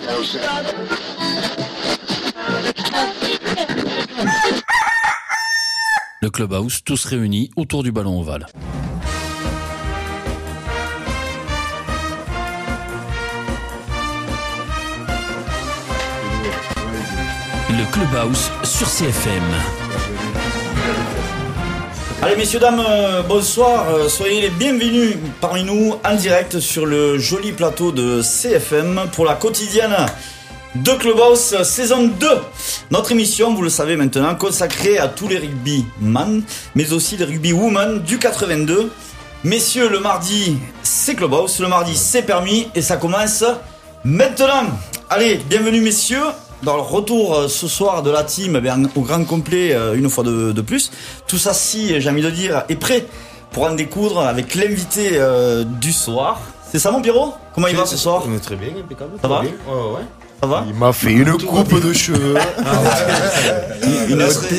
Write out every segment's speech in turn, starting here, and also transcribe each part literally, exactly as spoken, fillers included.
Le Clubhouse, tous réunis autour du ballon ovale. Le Clubhouse sur C F M. Allez messieurs, dames, euh, bonsoir, euh, soyez les bienvenus parmi nous en direct sur le joli plateau de C F M pour la quotidienne de Clubhouse saison deux. Notre émission, vous le savez maintenant, consacrée à tous les rugbyman, mais aussi les rugbywomen du quatre-vingt-deux. Messieurs, le mardi, c'est Clubhouse, le mardi, c'est permis et ça commence maintenant. Allez, bienvenue messieurs. Dans le retour euh, ce soir de la team, eh bien, au grand complet, euh, une fois de, de plus. Tout ça, si, j'ai envie de dire, est prêt pour en découdre avec l'invité euh, du soir. C'est ça mon Pierrot ? Comment il va ce soir ? Très bien, impeccable. Ça va ? Ouais, ouais. Ça va ? Il m'a fait une coupe de cheveux. Une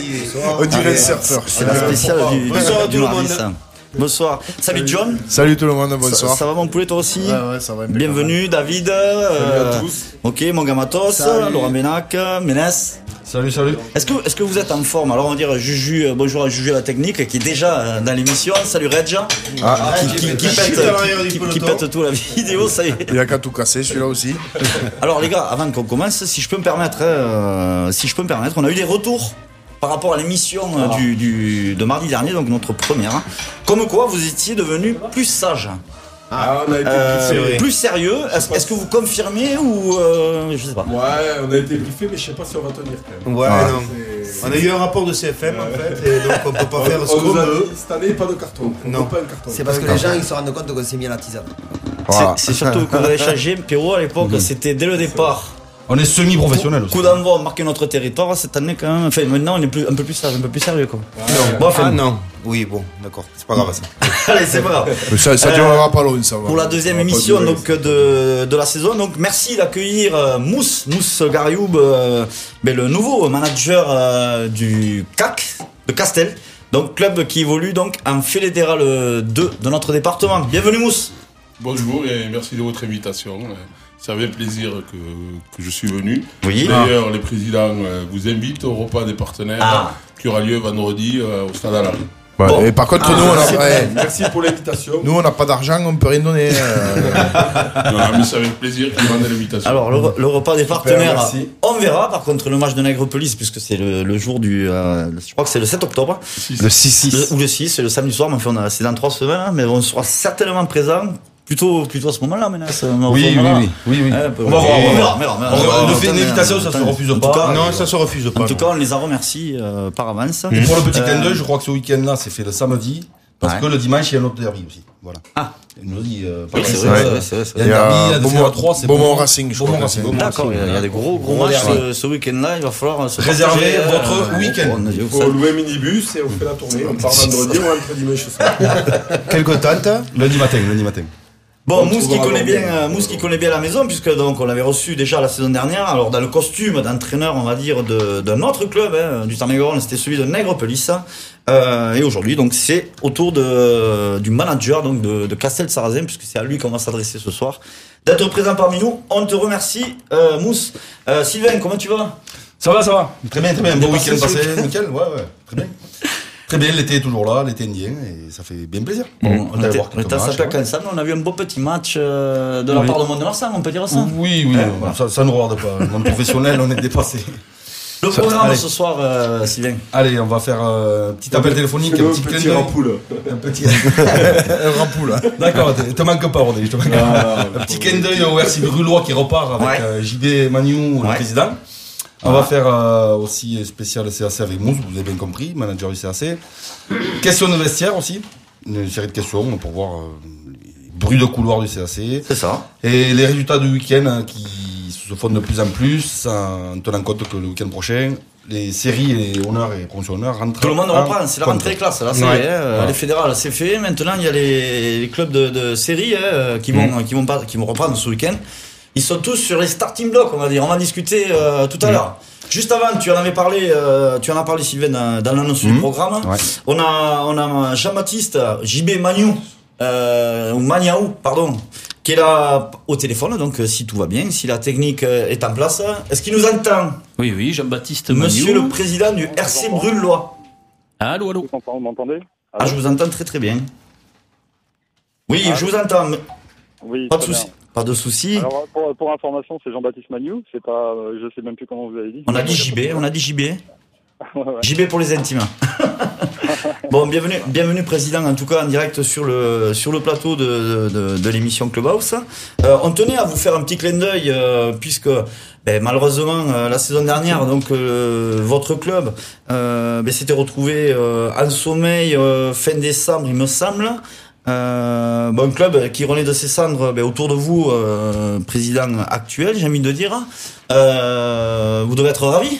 On dirait le surfeur. C'est la spéciale du, Bonsoir à du tout le mardi, monde. ça. Bonsoir. Salut John. Salut tout le monde, bonsoir. Ça, ça va mon poulet toi aussi ? Ouais, ouais, ça va. impeccable. Bienvenue David. euh, Salut à tous. Ok, mon gars Matos, Salut. Laurent Benac, Ménès. Salut, salut. Est-ce que, est-ce que vous êtes en forme ? Alors on va dire Juju, euh, bonjour à Juju à la technique qui est déjà euh, dans l'émission. Salut Reg. Ah, qui, qui, qui pète, qui, qui pète tout la vidéo, ça y est. il y a qu'à tout casser celui-là aussi. Alors les gars, avant qu'on commence, si je peux me permettre, euh, si je peux me permettre, on a eu des retours par rapport à l'émission euh, du, du, de mardi dernier, donc notre première. Hein. Comme quoi vous étiez devenus plus sages. Ah, on a été Euh, briefé. plus sérieux. Est-ce, est-ce que vous confirmez ou euh, je sais pas. Ouais, on a été briefé, mais je sais pas si on va tenir quand même. Ouais, Ah. non. C'est- On a eu un rapport de C F M en fait, et donc on peut pas faire ce on, on qu'on nous a veut. dit, cette année, pas de carton. On Non. veut pas un carton. C'est parce que les gens ils se rendent compte qu'on s'est mis à la tisane. Voilà. C'est, c'est surtout que vous avez changé. Pierrot à l'époque, c'était dès le départ. On est semi-professionnel aussi. Coup d'envoi, marquer notre territoire cette année quand même. Enfin, maintenant on est plus, un peu plus sage, un peu plus sérieux quoi. Non. Bon, enfin, Ah non. Oui, bon, d'accord. C'est pas grave ça. Allez, c'est pas grave. Mais ça, ça Euh, durera pas long, ça va. Pour la deuxième Ça va pas émission durer, donc de, de la saison. Donc merci d'accueillir euh, Mousse, Mousse Garioub, euh, ben, le nouveau manager euh, du C A C de Castel. Donc club qui évolue donc en fédéral deux de notre département. Bienvenue Mousse. Bonjour et merci de votre invitation. Euh, C'est avec plaisir que, que je suis venu. Oui. D'ailleurs, les présidents euh, vous invitent au repas des partenaires Ah. qui aura lieu vendredi euh, au Stade Alary. Ouais, Bon. Et par contre, Ah, nous, on a, Merci, ouais, merci pour l'invitation. nous, on n'a pas d'argent, on peut rien donner. euh. Non, mais c'est avec plaisir qu'ils rendent l'invitation. Alors le, re- le repas des partenaires, merci. on verra. Par contre le match de Nègrepelisse, puisque c'est le, le jour du, euh, je crois que c'est le sept octobre. Le six six. Le- ou le six, c'est le samedi soir, mais enfin, on a, c'est dans trois semaines, hein, mais on sera certainement présent, plutôt, plutôt à ce moment-là, maintenant. ce- Oui, ce oui, moment-là. oui, oui, oui. Hein, On va voir, on on verra, on verra, on verra. On On le fait une verra. invitation, ça se Attends, refuse en pas. tout cas, Non, ça se refuse pas. En tout cas, on les a remerciés euh, par avance. Et pour le petit Euh, clin d'œil, je crois que ce week-end-là, c'est fait le samedi. Parce Ouais. que le dimanche, il y a un autre derby aussi. Voilà. Ah. Il nous dit. Euh, Oui, pas c'est ça, vrai, euh, c'est vrai, c'est vrai, c'est Il y vrai. a un Il y a derby, il y a Beaumont- deux trois, c'est Beaumont Racing, je Beaumont crois que Racing. c'est. Beaumont D'accord, il y a- il y a des gros, gros Gros matchs derby. ce, ce week-end-là, il va falloir se Réservez partager, votre euh, week-end. on- on- Il vous faut savez- louer un minibus et on fait la tournée. On part vendredi, on rentre dimanche soir. Quelques tentes. Lundi matin, lundi matin. Bon, On Mousse qui trouvera connaît dans bien, le- euh, Mousse qui connaît bien la maison, puisque donc on l'avait reçu déjà la saison dernière. Alors dans le costume d'entraîneur, on va dire de d'un autre club, hein, du Tarn-et-Garonne, c'était celui de Nègrepelisse. Euh, et aujourd'hui, donc c'est au tour de du manager donc de, de Castel-Sarrazin, puisque c'est à lui qu'on va s'adresser ce soir, d'être présent parmi nous. On te remercie, euh, Mousse. Euh, Sylvain, comment tu vas ? Ça va, ça va. Très bien, très bien. Bon Bien week-end passé, passé, nickel. Ouais, ouais. Très bien. Très bien, l'été est toujours là, l'été indien, et ça fait bien plaisir. Bon, on on va était voir on quelques était à matchs, Saint-Pierre ouais. ensemble, on a vu un beau petit match euh, de la Oui. part de Mont-de-Marsan, on peut dire ça ? Oui, oui, Ouais, bon, voilà. ça, ça ne regarde pas. Le monde professionnel, on est dépassé. Le programme allez. ce soir, euh, Sylvain. Allez, on va faire euh, un petit appel téléphonique, un Fais-le petit un clin petit d'œil. rampoule. Un petit. Un rampoule. hein. D'accord, te te manque pas, Rodé, je te manque pas. Ah, Un petit clin d'œil au R C B Brulois qui repart avec Ouais. euh, J B Magnou, le Ouais. président. On Voilà. va faire euh, aussi spécial C A C avec Mousse, vous avez bien compris, manager du C A C. Question de vestiaire aussi, une série de questions pour voir euh, les bruits de couloir du C A C. C'est ça. Et les résultats du week-end hein, qui se font de plus en plus, en tenant compte que le week-end prochain, les séries et les honneurs et promotion honneurs rentrent. Tout le monde en reprend, c'est la compte. rentrée des classes, là, c'est Ouais. vrai, hein, Voilà. les fédérales, c'est fait. Maintenant, il y a les, les clubs de, de série hein, qui vont, qui vont pas, qui vont reprendre ce week-end. Ils sont tous sur les starting blocks, on va dire. On va discuter euh, tout à l'heure. Juste avant, tu en avais parlé, euh, tu en as parlé, Sylvain, dans, dans l'annonce du Mhm. programme. Ouais. On a, on a Jean-Baptiste, J B Magnou, euh, ou Magnaou, pardon, qui est là au téléphone, donc euh, si tout va bien, si la technique euh, est en place. Est-ce qu'il nous entend? Oui, oui, Jean-Baptiste Magnou. Monsieur le président du R C Brûle-Lois. Allô, allô. Vous m'entendez? Ah, je vous entends très très bien. Oui, Ah, je vous entends. mais Oui, Pas de très souci. bien. Pas de souci. Alors, pour, pour information, c'est Jean-Baptiste Magnou. C'est pas, euh, je sais même plus comment vous avez dit. On a dit J B, on a dit J B. Ouais, ouais. J B pour les intimes. Bon, bienvenue, bienvenue président, en tout cas en direct sur le sur le plateau de de, de l'émission Clubhouse. Euh, on tenait à vous faire un petit clin d'œil euh, puisque ben, malheureusement euh, la saison dernière, donc euh, votre club euh, ben, s'était retrouvé euh, en sommeil euh, fin décembre, il me semble. Euh, bon club qui renaît de ses cendres ben, autour de vous, euh, président actuel, j'ai envie de dire. Euh, vous devez être ravi.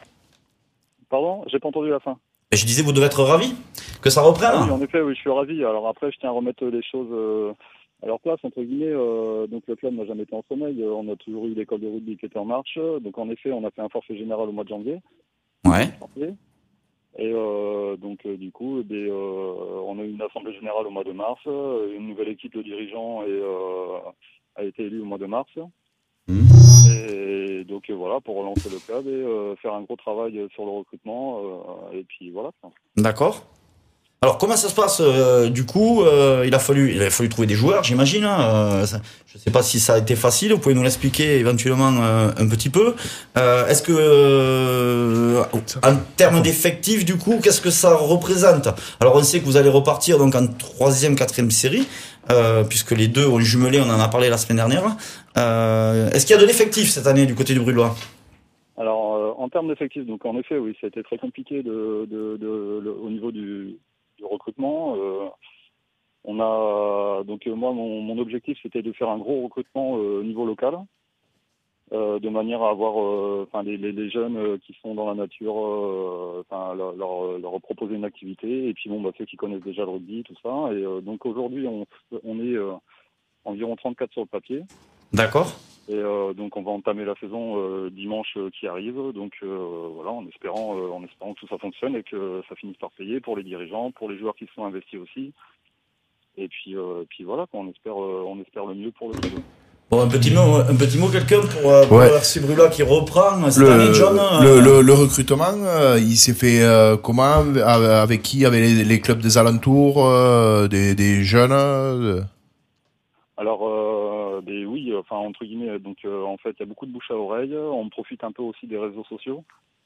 Pardon, j'ai pas entendu la fin. Et je disais, vous devez être ravi que ça reprenne. Ah oui, en effet, oui, je suis ravi. Alors après, je tiens à remettre les choses euh, à leur place, entre guillemets. Euh, donc le club n'a jamais été en sommeil. Euh, On a toujours eu l'école de rugby qui était en marche. Donc en effet, on a fait un forfait général au mois de janvier. Ouais. Et euh, donc euh, du coup, eh bien, euh, on a eu une assemblée générale au mois de mars. Euh, Une nouvelle équipe de dirigeants est, euh, a été élue au mois de mars. Mmh. Et donc euh, voilà, pour relancer le club et euh, faire un gros travail sur le recrutement. Euh, et puis voilà. D'accord. Alors comment ça se passe euh, du coup euh, il a fallu il a fallu trouver des joueurs, j'imagine. Euh, ça, je sais pas si ça a été facile. Vous pouvez nous l'expliquer éventuellement euh, un petit peu. Euh, est-ce que euh, en termes d'effectifs du coup, qu'est-ce que ça représente? Alors on sait que vous allez repartir donc en troisième, quatrième série. Euh, puisque les deux ont jumelé, on en a parlé la semaine dernière. Euh, est-ce qu'il y a de l'effectif cette année du côté du Brûle-Lois? Alors euh, en termes d'effectifs, donc en effet, oui, ça a été très compliqué de, de, de, de au niveau du, du recrutement. Euh, on a donc euh, moi mon, mon objectif c'était de faire un gros recrutement euh, au niveau local, euh, de manière à avoir enfin euh, les, les, les jeunes euh, qui sont dans la nature, enfin euh, leur, leur, leur proposer une activité et puis bon bah ceux qui connaissent déjà le rugby tout ça et euh, donc aujourd'hui on, on est euh, environ trente-quatre sur le papier. D'accord. Et euh, donc on va entamer la saison euh, dimanche euh, qui arrive, donc euh, voilà, en espérant, euh, en espérant que tout ça fonctionne et que ça finisse par payer pour les dirigeants, pour les joueurs qui sont investis aussi. Et puis, euh, puis voilà, on espère, euh, on espère le mieux pour le club. Bon, un petit mot, un petit mot, quelqu'un pour, euh, pour Ouais. le R C Brûle-Lois qui reprend cette Le, année, John. euh, le, le, le recrutement, euh, il s'est fait euh, comment? Avec qui? Avec les, les clubs des alentours, euh, des, des jeunes euh, Alors, euh, des, oui, enfin entre guillemets, donc euh, en fait, il y a beaucoup de bouche à oreille. On profite un peu aussi des réseaux sociaux.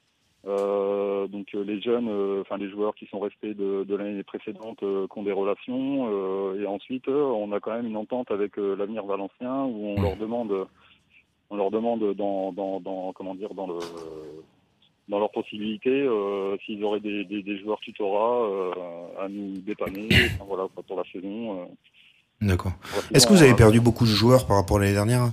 Euh, donc euh, les jeunes, enfin euh, les joueurs qui sont restés de, de l'année précédente, euh, qui ont des relations. Euh, et ensuite, euh, on a quand même une entente avec euh, l'Avenir Valencien où on leur demande, on leur demande dans, dans, dans comment dire, dans le dans leurs possibilités, euh, s'ils auraient des, des, des joueurs tutorat euh, à nous dépanner. Enfin, voilà, pour la saison. Euh, D'accord. Est-ce que vous avez perdu beaucoup de joueurs par rapport à l'année dernière?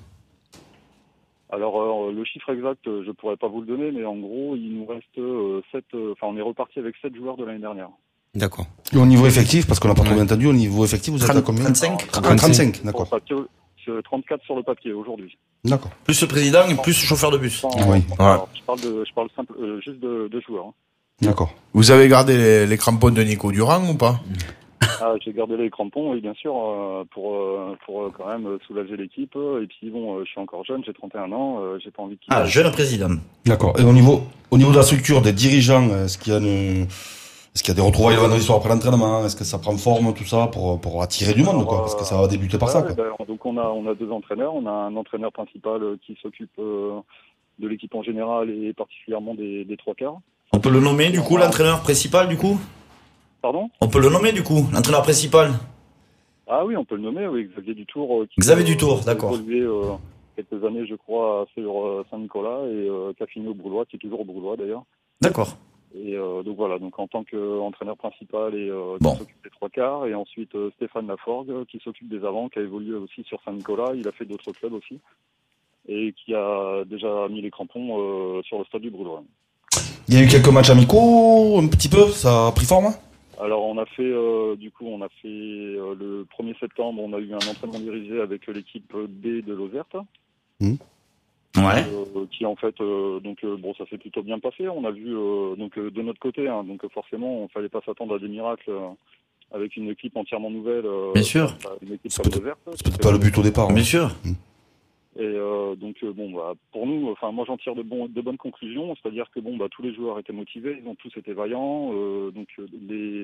Alors euh, le chiffre exact, euh, je pourrais pas vous le donner, mais en gros, il nous reste euh, sept. Enfin, euh, on est reparti avec sept joueurs de l'année dernière. D'accord. Et au niveau effectif, parce qu'on n'a pas trop bien entendu, au niveau effectif, vous êtes à combien? trente-cinq Ah, trente-cinq, d'accord. Sur le papier, c'est trente-quatre sur le papier aujourd'hui. D'accord. Plus le président et plus le chauffeur de bus. Sans- Oui. alors, je parle de, je parle simple, euh, juste de, de joueurs. hein. D'accord. Vous avez gardé les, les crampons de Nico Durand ou pas? Ah, j'ai gardé les crampons, oui, bien sûr, euh, pour euh, pour euh, quand même euh, soulager l'équipe. Et puis bon, euh, je suis encore jeune, j'ai trente et un ans, euh, j'ai pas envie qu'il. Ah, jeune président. D'accord. Et au niveau, au niveau de la structure des dirigeants, est-ce qu'il y a une, est-ce qu'il y a des retrouvailles le vendredi soir après l'entraînement? Est-ce que ça prend forme, tout ça, pour, pour attirer du monde, quoi? Parce que ça va débuter par ça, Ouais, quoi. ben, donc on a on a deux entraîneurs, on a un entraîneur principal euh, qui s'occupe euh, de l'équipe en général et particulièrement des, des trois quarts. On peut le nommer du coup, l'entraîneur principal du coup? Pardon? On peut le nommer du coup, l'entraîneur principal? Ah oui, on peut le nommer, oui, Xavier Dutour. Euh, qui Xavier euh, Dutour, qui d'accord. a évolué euh, quelques années, je crois, sur euh, Saint-Nicolas et euh, qui a fini au Broulois, qui est toujours au Broulois d'ailleurs. D'accord. Et euh, donc voilà, donc en tant qu'entraîneur principal et euh, Bon. qui s'occupe des trois quarts, et ensuite euh, Stéphane Laforgue euh, qui s'occupe des avants, qui a évolué aussi sur Saint-Nicolas, il a fait d'autres clubs aussi, et qui a déjà mis les crampons euh, sur le stade du Broulois. Il y a eu quelques matchs amicaux, un petit peu, ça a pris forme? Alors on a fait, euh, du coup on a fait euh, le premier septembre, on a eu un entraînement dirigé avec l'équipe B de Lozerte. Mmh. Ouais. Euh, qui en fait euh, donc euh, bon ça s'est plutôt bien passé. On a vu euh, donc euh, de notre côté, hein, donc euh, forcément on fallait pas s'attendre à des miracles euh, avec une équipe entièrement nouvelle. Euh, Bien sûr. Une équipe C'est comme peut-être, Vert, c'est peut-être pas le but au départ. Bien hein. sûr. Et euh, donc euh, bon bah pour nous, enfin moi j'en tire de, bon, de bonnes conclusions, c'est-à-dire que bon bah tous les joueurs étaient motivés, ils ont tous été vaillants, euh, donc euh, les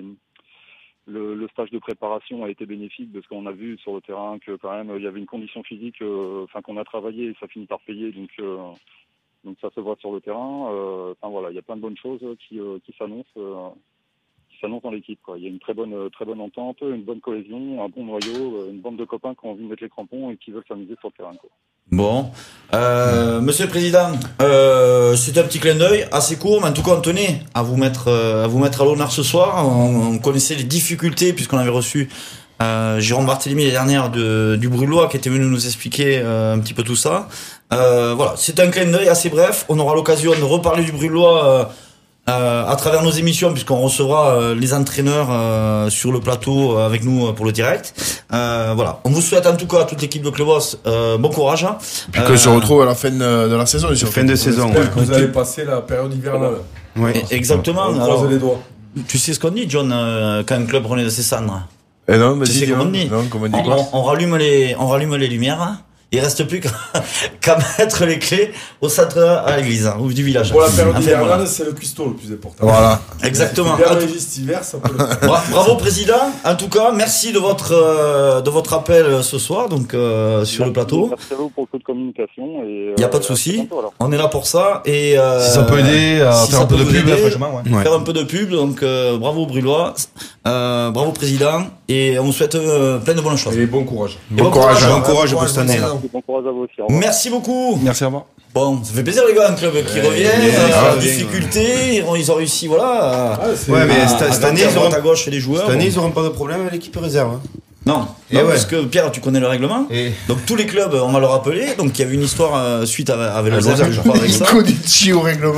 le, le stage de préparation a été bénéfique parce qu'on a vu sur le terrain que quand même il y avait une condition physique, enfin euh, qu'on a travaillé et ça finit par payer, donc euh, donc ça se voit sur le terrain. Euh, enfin voilà, il y a plein de bonnes choses qui euh, qui s'annoncent. Euh, s'annonce dans l'équipe, quoi. Il y a une très bonne, très bonne entente, une bonne cohésion, un bon noyau, une bande de copains qui ont envie de mettre les crampons et qui veulent s'amuser sur le terrain, quoi. Bon, euh, Monsieur le Président, euh, c'est un petit clin d'œil assez court, mais en tout cas on tenait à vous mettre, euh, à vous mettre à l'honneur ce soir. On, on connaissait les difficultés puisqu'on avait reçu euh, Jérôme Barthélemy l'année dernière de, du Brûlois qui était venu nous expliquer euh, un petit peu tout ça. Euh, voilà, c'est un clin d'œil assez bref. On aura l'occasion de reparler du Brûlois. Euh, Euh, à travers nos émissions, puisqu'on recevra euh, les entraîneurs euh, sur le plateau euh, avec nous euh, pour le direct. Euh, voilà. On vous souhaite en tout cas à toute l'équipe de Clubhouse euh, bon courage. Puis euh, qu'on se retrouve à la fin de, de la saison. Fin fait. de saison. Ouais. Que vous allez passer la période hivernale. Ouais. Exactement. On Alors, croise les doigts. Tu sais ce qu'on dit, John, euh, quand un club renaît de ses cendres? Eh non, tu sais comment on dit, non, comment on, dit on, on rallume les, on rallume les lumières. Hein. Il reste plus qu'à, qu'à mettre les clés au centre à l'église, hein, ou du village. Pour la période enfin, hivernale, voilà. C'est le cuistot le plus important. Voilà. Exactement. Bien régiste hiver, ça peut le... Bra- Bravo président. En tout cas, merci de votre euh, de votre appel ce soir, donc euh, sur merci, le plateau. Merci à vous pour le coup de communication. Il n'y a pas de souci. On est là pour ça. Et euh, si ça peut aider à si faire un peu de pub, aider, franchement, ouais. Faire un peu de pub. Donc euh, bravo Brûlois, euh, bravo président, et on vous souhaite euh, plein de bonnes choses. Et bon courage. Et bon, bon courage, bon courage pour cette année. Bon courage à vous aussi. Merci beaucoup. Merci à vous. Bon, ça fait plaisir les gars, un club qui ouais, revient, yeah, euh, ah, difficulté, ouais. ils ont réussi, voilà. Ah, ouais, mais à, cette, à cette année, ils auront auront à gauche les joueurs. Cette année, bon. ils n'auront pas de problème avec l'équipe réserve. Hein. Non, Et non ouais. parce que Pierre, tu connais le règlement. Et... Donc tous les clubs, on va le rappeler. Donc il y avait une histoire euh, suite avec, avec le Lausanne, je crois, avec ça. Kodici au règlement. En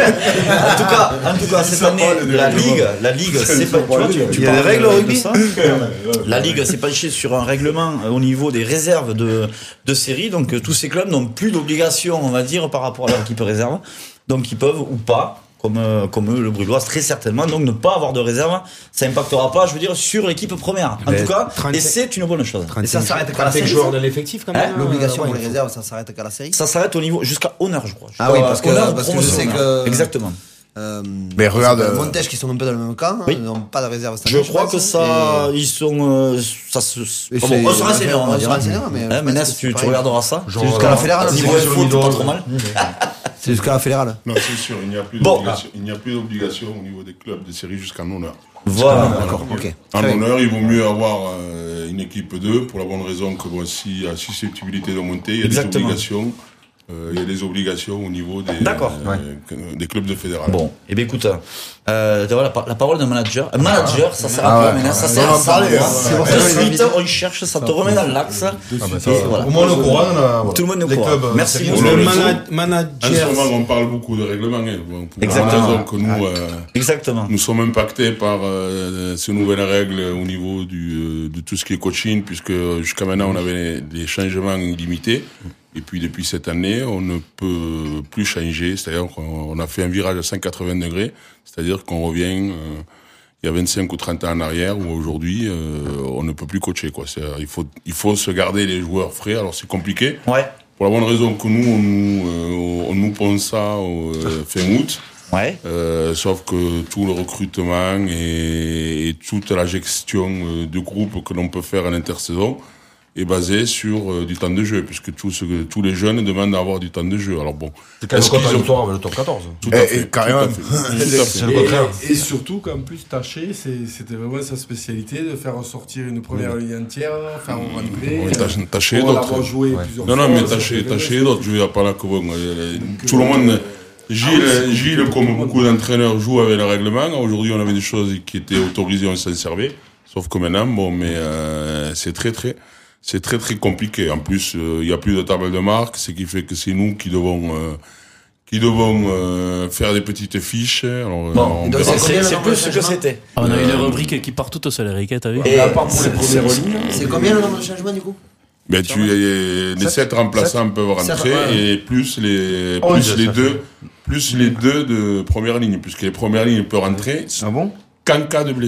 tout cas, en tout cas, cette année, la ligue, la ligue, c'est pas. Tu vois, tu, tu Il y a des règles au rugby. La ligue s'est penchée sur un règlement au niveau des réserves de de série. Donc euh, tous ces clubs n'ont plus d'obligation, on va dire, par rapport à leur équipe réserve. Donc ils peuvent ou pas. Comme, euh, comme eux, le Brûlois, très certainement. Donc, ne pas avoir de réserve, ça n'impactera pas, je veux dire, sur l'équipe première. En Mais tout cas, trente-cinq et c'est une bonne chose. Et ça s'arrête qu'à la série. joueurs de l'effectif quand même. Hein L'obligation euh, pour ouais, les réserves, ça s'arrête qu'à la série. Ça s'arrête au niveau, jusqu'à honneur, je crois. Je Ah crois, oui, parce que, honneur ou parce que je promotion, sais honneur. que. Exactement. Euh, Mais regarde, euh, euh, Montège qui sont un peu dans le même camp, oui. ils n'ont pas de réserve cette Je année, crois pense, que ça, et- ils sont, euh, ça se, et bon, c'est- on se renseignera, on va dire. on se renseignera, mais Hein, je mais pense Nes, que c'est tu, tu pareil. regarderas ça. C'est jusqu'à la fédérale. Niveau c'est- info, t'es pas trop mal. C'est jusqu'à la fédérale. Non, c'est sûr, il n'y a plus Bon. d'obligation il n'y a plus d'obligation au niveau des clubs de série jusqu'en honneur. Voilà. D'accord, ok. En Très bien. honneur, il vaut mieux avoir euh, une équipe deux pour la bonne raison que bon, s'il y a susceptibilité de monter, il y a Exactement. des obligations. Euh, il y a des obligations au niveau des, D'accord. euh, des clubs de fédéral. Bon, et eh bien écoute, euh, voilà, la, la parole d'un manager. Un manager, ça sert à Ah quoi ouais. maintenant? Ça On sert va à en ça. parler, hein. C'est pour ça que suite, on cherche, ça te remet dans l'axe. Ah bah ça, Et voilà. au moins le courant, on a, voilà. Tout le monde est au Les courant. clubs, euh, Merci sérieux. beaucoup. Bon, Le le mana- En manager. ce moment, on parle beaucoup de règlement. Hein. Bon, pour Exactement. la raison que nous, euh, Exactement. nous sommes impactés par euh, ces nouvelles règles au niveau du, euh, de tout ce qui est coaching, puisque jusqu'à maintenant, on avait des changements illimités. Et puis, depuis cette année, on ne peut plus changer. C'est-à-dire qu'on a fait un virage à cent quatre-vingts degrés. C'est-à-dire qu'on revient, euh, il y a vingt-cinq ou trente ans en arrière, où aujourd'hui, euh, on ne peut plus coacher, quoi. C'est, il faut, il faut se garder les joueurs frais. Alors, c'est compliqué. Ouais. Pour la bonne raison que nous, on nous, euh, on nous pense ça au euh, fin août. Ouais. Euh, sauf que tout le recrutement et, et toute la gestion euh, de groupe que l'on peut faire en intersaison est basée sur euh, du temps de jeu, puisque tous, ce que- tous les jeunes demandent à avoir du temps de jeu. Alors bon, C'est quand même est-ce qu'ils ont- contradictoire avec le top quatorze. tout à Eh, fait, eh, carrément. tout à fait, tout à fait. C'est le contraire. Et, et surtout qu'en plus, Taché, c'est- c'était vraiment sa spécialité de faire ressortir une première ligne entière, faire rentrer. Oui, Taché- Taché, pour d'autres. l'avoir joué plusieurs Non, fois. non, mais ça tâchez, fait tâchez rêver. d'autres, je vais pas là que bon. euh, Tout le monde, Gilles, Gilles, comme beaucoup d'entraîneurs, joue avec le règlement. Aujourd'hui, on avait des choses qui étaient autorisées, on s'en servait. Sauf que maintenant, bon, mais euh, c'est très, très, c'est très, très compliqué. En plus, euh, il y a plus de table de marque, ce qui fait que c'est nous qui devons, euh, qui devons euh, faire des petites fiches. Alors, Bon, euh, on et donc, verra. c'est- C'est c'est plus ce que c'était. Ah, on a une rubrique qui part toute seule, Eric, t'as vu? Et À part pour les premières lignes. C'est combien le nombre de changements du coup? Ben, tu, euh, les sept remplaçants peuvent rentrer Sept, ouais. et plus les, Oh, plus ça les fait- deux, plus les deux de première ligne, puisque les premières lignes peuvent rentrer Ah bon? qu'en cas de blessure.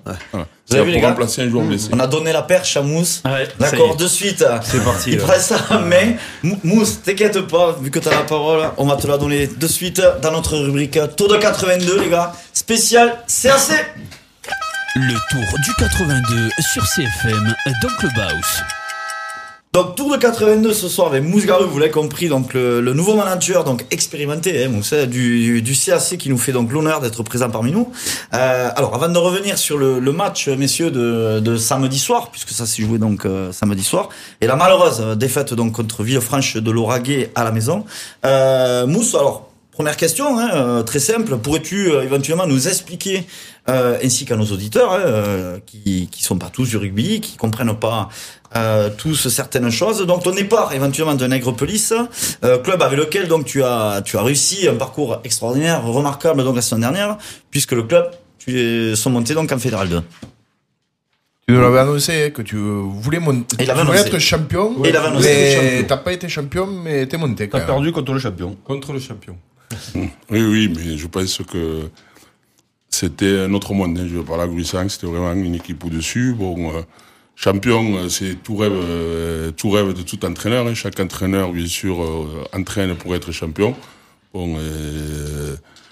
Ouais. Voilà. Vous C'est avez vu, les pour gars remplacer un joueur blessé. On a donné la perche à Mousse. Ouais, D'accord, ça y est. de suite. C'est parti. Il là. prend ça en main. Mou- Mousse, t'inquiète pas, vu que t'as la parole, on va te la donner de suite dans notre rubrique Tour de quatre-vingt-deux, les gars. Spécial C A C. Le tour du quatre-vingt-deux sur C F M dans Clubhouse. Donc Tour de quatre-vingt-deux ce soir avec Mousse Garou, vous l'avez compris, donc le, le nouveau manager, donc expérimenté, hein, Mousse, du, du, du C A C qui nous fait donc l'honneur d'être présent parmi nous. Euh, alors avant de revenir sur le, le match, messieurs, de, de samedi soir, puisque ça s'est joué donc euh, samedi soir, et la malheureuse défaite donc contre Villefranche de Lauragais à la maison. Euh, Mousse, alors première question, hein, euh, très simple, pourrais-tu euh, éventuellement nous expliquer euh, ainsi qu'à nos auditeurs, hein, euh, qui qui sont pas tous du rugby, qui comprennent pas euh, tous certaines choses. Donc ton départ éventuellement de Nègrepelisse, euh, club avec lequel donc tu as tu as réussi un parcours extraordinaire, remarquable donc la semaine dernière, puisque le club tu es sont montés donc en Fédéral deux. Tu nous l'avais annoncé hein, que tu voulais monter. Il Tu avait voulais annoncé. être champion. Et il avait annoncé mais champion. t'as pas été champion, mais t'es monté quand T'as même. perdu contre le champion. Contre le champion. Oui, oui, mais je pense que c'était un autre monde. Hein. Je parle à Gruissant, c'était vraiment une équipe au-dessus. Bon, euh, champion, c'est tout rêve, euh, tout rêve de tout entraîneur. Hein. Chaque entraîneur, bien sûr, euh, entraîne pour être champion. Bon, euh,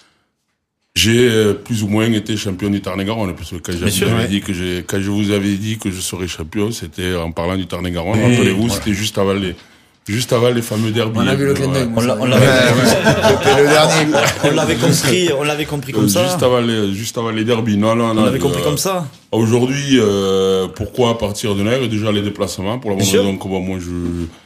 j'ai euh, plus ou moins été champion du Tarn-et-Garonne, parce que quand, Bien sûr, vous avais ouais. dit que j'ai, quand je vous avais dit que je serais champion, c'était en parlant du Tarn-et-Garonne. Rappelez-vous, c'était juste avant les, juste avant les fameux derbys. On a vu le clin d'œil. On l'a- on l'avait C'était le dernier. quoi. on l'avait compris, on l'avait compris comme Euh, ça. Juste avant les, juste avant les derbys. Non, non, non. On l'avait compris euh, comme ça. Aujourd'hui, euh, pourquoi partir de Nègre? Déjà les déplacements, pour la bonne Bien sûr. raison que bon, moi je,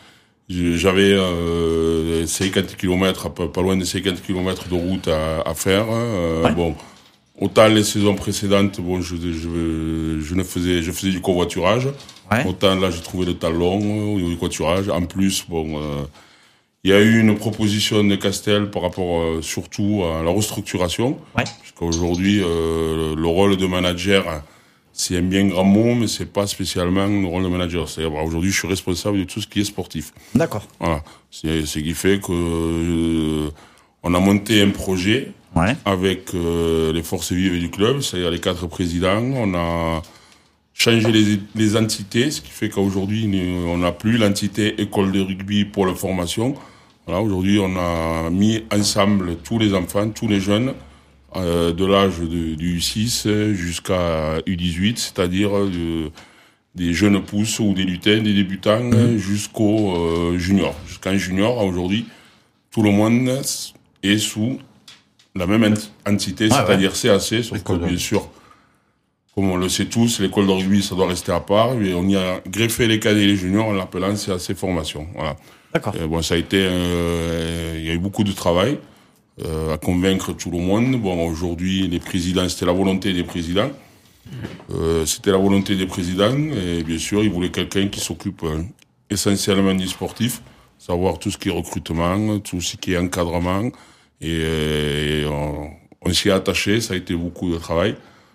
je- j'avais euh, cinquante kilomètres, pas, pas loin de cinquante kilomètres de route à, à faire. Euh, Ouais. Bon, autant les saisons précédentes, bon, je, je, je ne faisais, je faisais du covoiturage. Ouais. Autant là, j'ai trouvé le temps long euh, au niveau du covoiturage. En plus, bon. Euh, il y a eu une proposition de Castel par rapport euh, surtout à la restructuration. Ouais. Puisqu'aujourd'hui, euh, le rôle de manager, c'est un bien grand mot, mais c'est pas spécialement le rôle de manager. C'est-à-dire, bah, aujourd'hui, je suis responsable de tout ce qui est sportif. D'accord. Voilà. C'est ce qui fait que euh, on a monté un projet Ouais. avec euh, les forces vives du club, c'est-à-dire les quatre présidents. On a changé les, les entités, ce qui fait qu'aujourd'hui, on n'a plus l'entité école de rugby pour la formation. Voilà, aujourd'hui, on a mis ensemble tous les enfants, tous les jeunes, euh, de l'âge de, du U six jusqu'à U dix-huit, c'est-à-dire de, des jeunes pousses ou des lutins, des débutants, mmh. jusqu'au euh, junior. Jusqu'en junior, aujourd'hui, tout le monde est sous la même ent- entité, ouais, c'est-à-dire ouais. C A C, sauf que bien sûr, comme on le sait tous, l'école de rugby, ça doit rester à part. Et on y a greffé les cadets et les juniors en l'appelant C A C Formation. Voilà. D'accord. Et bon, ça a été, euh, il y a eu beaucoup de travail euh, à convaincre tout le monde. Bon, aujourd'hui, les présidents, c'était la volonté des présidents. Euh, c'était la volonté des présidents. Et bien sûr, ils voulaient quelqu'un qui s'occupe euh, essentiellement du sportif, savoir tout ce qui est recrutement, tout ce qui est encadrement. Et, et on, on s'y est attaché. Ça a été beaucoup de travail.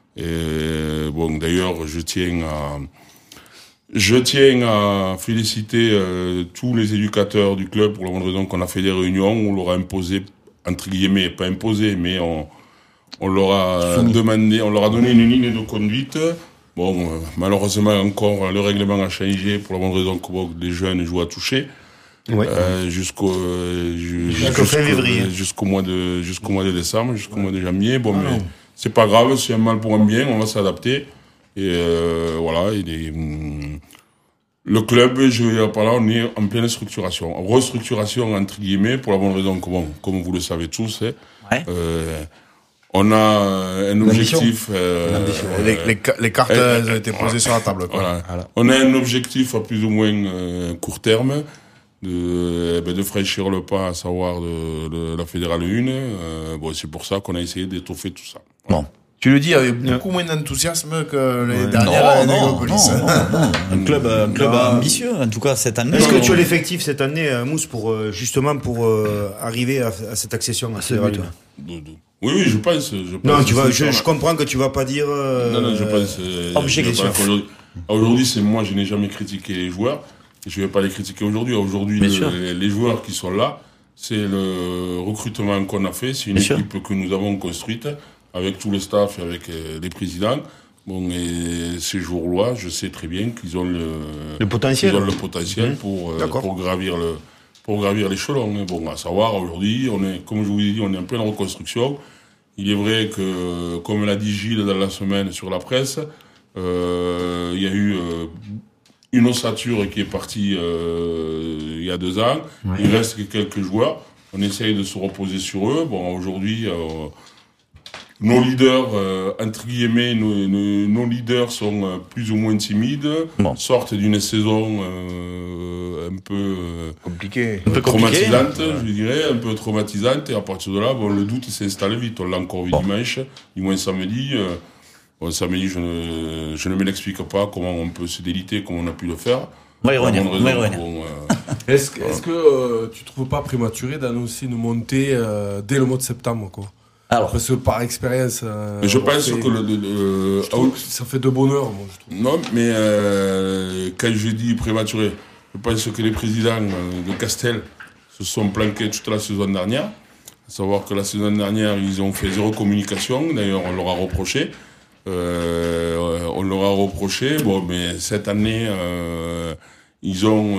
Et bon, d'ailleurs, je tiens à, je tiens à féliciter euh, tous les éducateurs du club pour la bonne raison qu'on a fait des réunions où on leur a imposé, entre guillemets, pas imposé, mais on, on leur a Fini. demandé, on leur a donné une ligne de conduite. Bon, euh, malheureusement encore, le règlement a changé pour la bonne raison que bon, les jeunes jouent à toucher. Ouais. Euh, jusqu'au euh, jusqu'au février, jusqu'au mois de jusqu'au mois de décembre, jusqu'au ouais. mois de janvier. Bon, ah, mais c'est pas grave, c'est un mal pour un bien, on va s'adapter. Et euh, voilà, il est, hum, le club, je vais par là, on est en pleine structuration, restructuration entre guillemets, pour la bonne raison que bon, comme vous le savez tous, hein, ouais. euh, on a un objectif. Euh, les, les, les cartes euh, elles ont été posées voilà. sur la table. Quoi. Voilà. Voilà. On a un objectif à plus ou moins euh, court terme. De, ben de franchir le pas, à savoir de, de la Fédérale un. Euh, bon, c'est pour ça qu'on a essayé d'étoffer tout ça. Voilà. Bon. Tu le dis avec beaucoup moins d'enthousiasme que les ouais. dernières non, non, non, non, non. Un club, un club ah. ambitieux, en tout cas cette année. Est-ce que tu as l'effectif cette année, Mousse, pour justement pour euh, arriver à, à cette accession à Fédérale un? Oui, oui, je pense. Je pense non, tu vois, je, je comprends que tu vas pas dire. Euh, non, non, je pense. Euh, objectif. Aujourd'hui, aujourd'hui, c'est moi, je n'ai jamais critiqué les joueurs. Je ne vais pas les critiquer aujourd'hui. Aujourd'hui, le, les joueurs qui sont là, c'est le recrutement qu'on a fait. C'est une Bien équipe sûr. que nous avons construite avec tout le staff et avec les présidents. Bon, et ces jours-là, je sais très bien qu'ils ont le, Le potentiel. Ils ont le potentiel Mmh. pour, euh, D'accord. pour gravir le, pour gravir l'échelon. Bon, à savoir, aujourd'hui, on est, comme je vous l'ai dit, on est en pleine reconstruction. Il est vrai que, comme l'a dit Gilles dans la semaine sur la presse, euh, il y a eu euh, une ossature qui est partie euh, il y a deux ans. Ouais. Il reste que quelques joueurs. On essaye de se reposer sur eux. Bon, aujourd'hui, euh, nos leaders, euh, entre guillemets, nos, nos, nos leaders sont euh, plus ou moins timides, Bon. sortent d'une saison euh, un peu euh, Compliqué. Un peu compliqué. traumatisante, je dirais, un peu traumatisante, et à partir de là, bon, le doute s'installe vite. On l'a encore vu Bon. dimanche, du moins samedi. Euh, bon, samedi, je ne, je ne me l'explique pas comment on peut se déliter comme on a pu le faire. On va y revenir. Pour On bonne va y raison, revenir. bon, euh, Est-ce que, est-ce que euh, tu trouves pas prématuré d'annoncer une montée euh, dès le mois de septembre, quoi? Alors, Parce que par expérience, euh, mais je on pense fait- que le, le- le- je trouve que ça fait de bonheur, moi, je trouve. Non, mais euh, quand je dis prématuré, je pense que les présidents euh, de Castel se sont planqués toute la saison dernière. À savoir que la saison dernière, ils ont fait zéro communication. D'ailleurs, on leur a reproché. Euh, on leur a reproché. Bon, mais cette année, euh, ils ont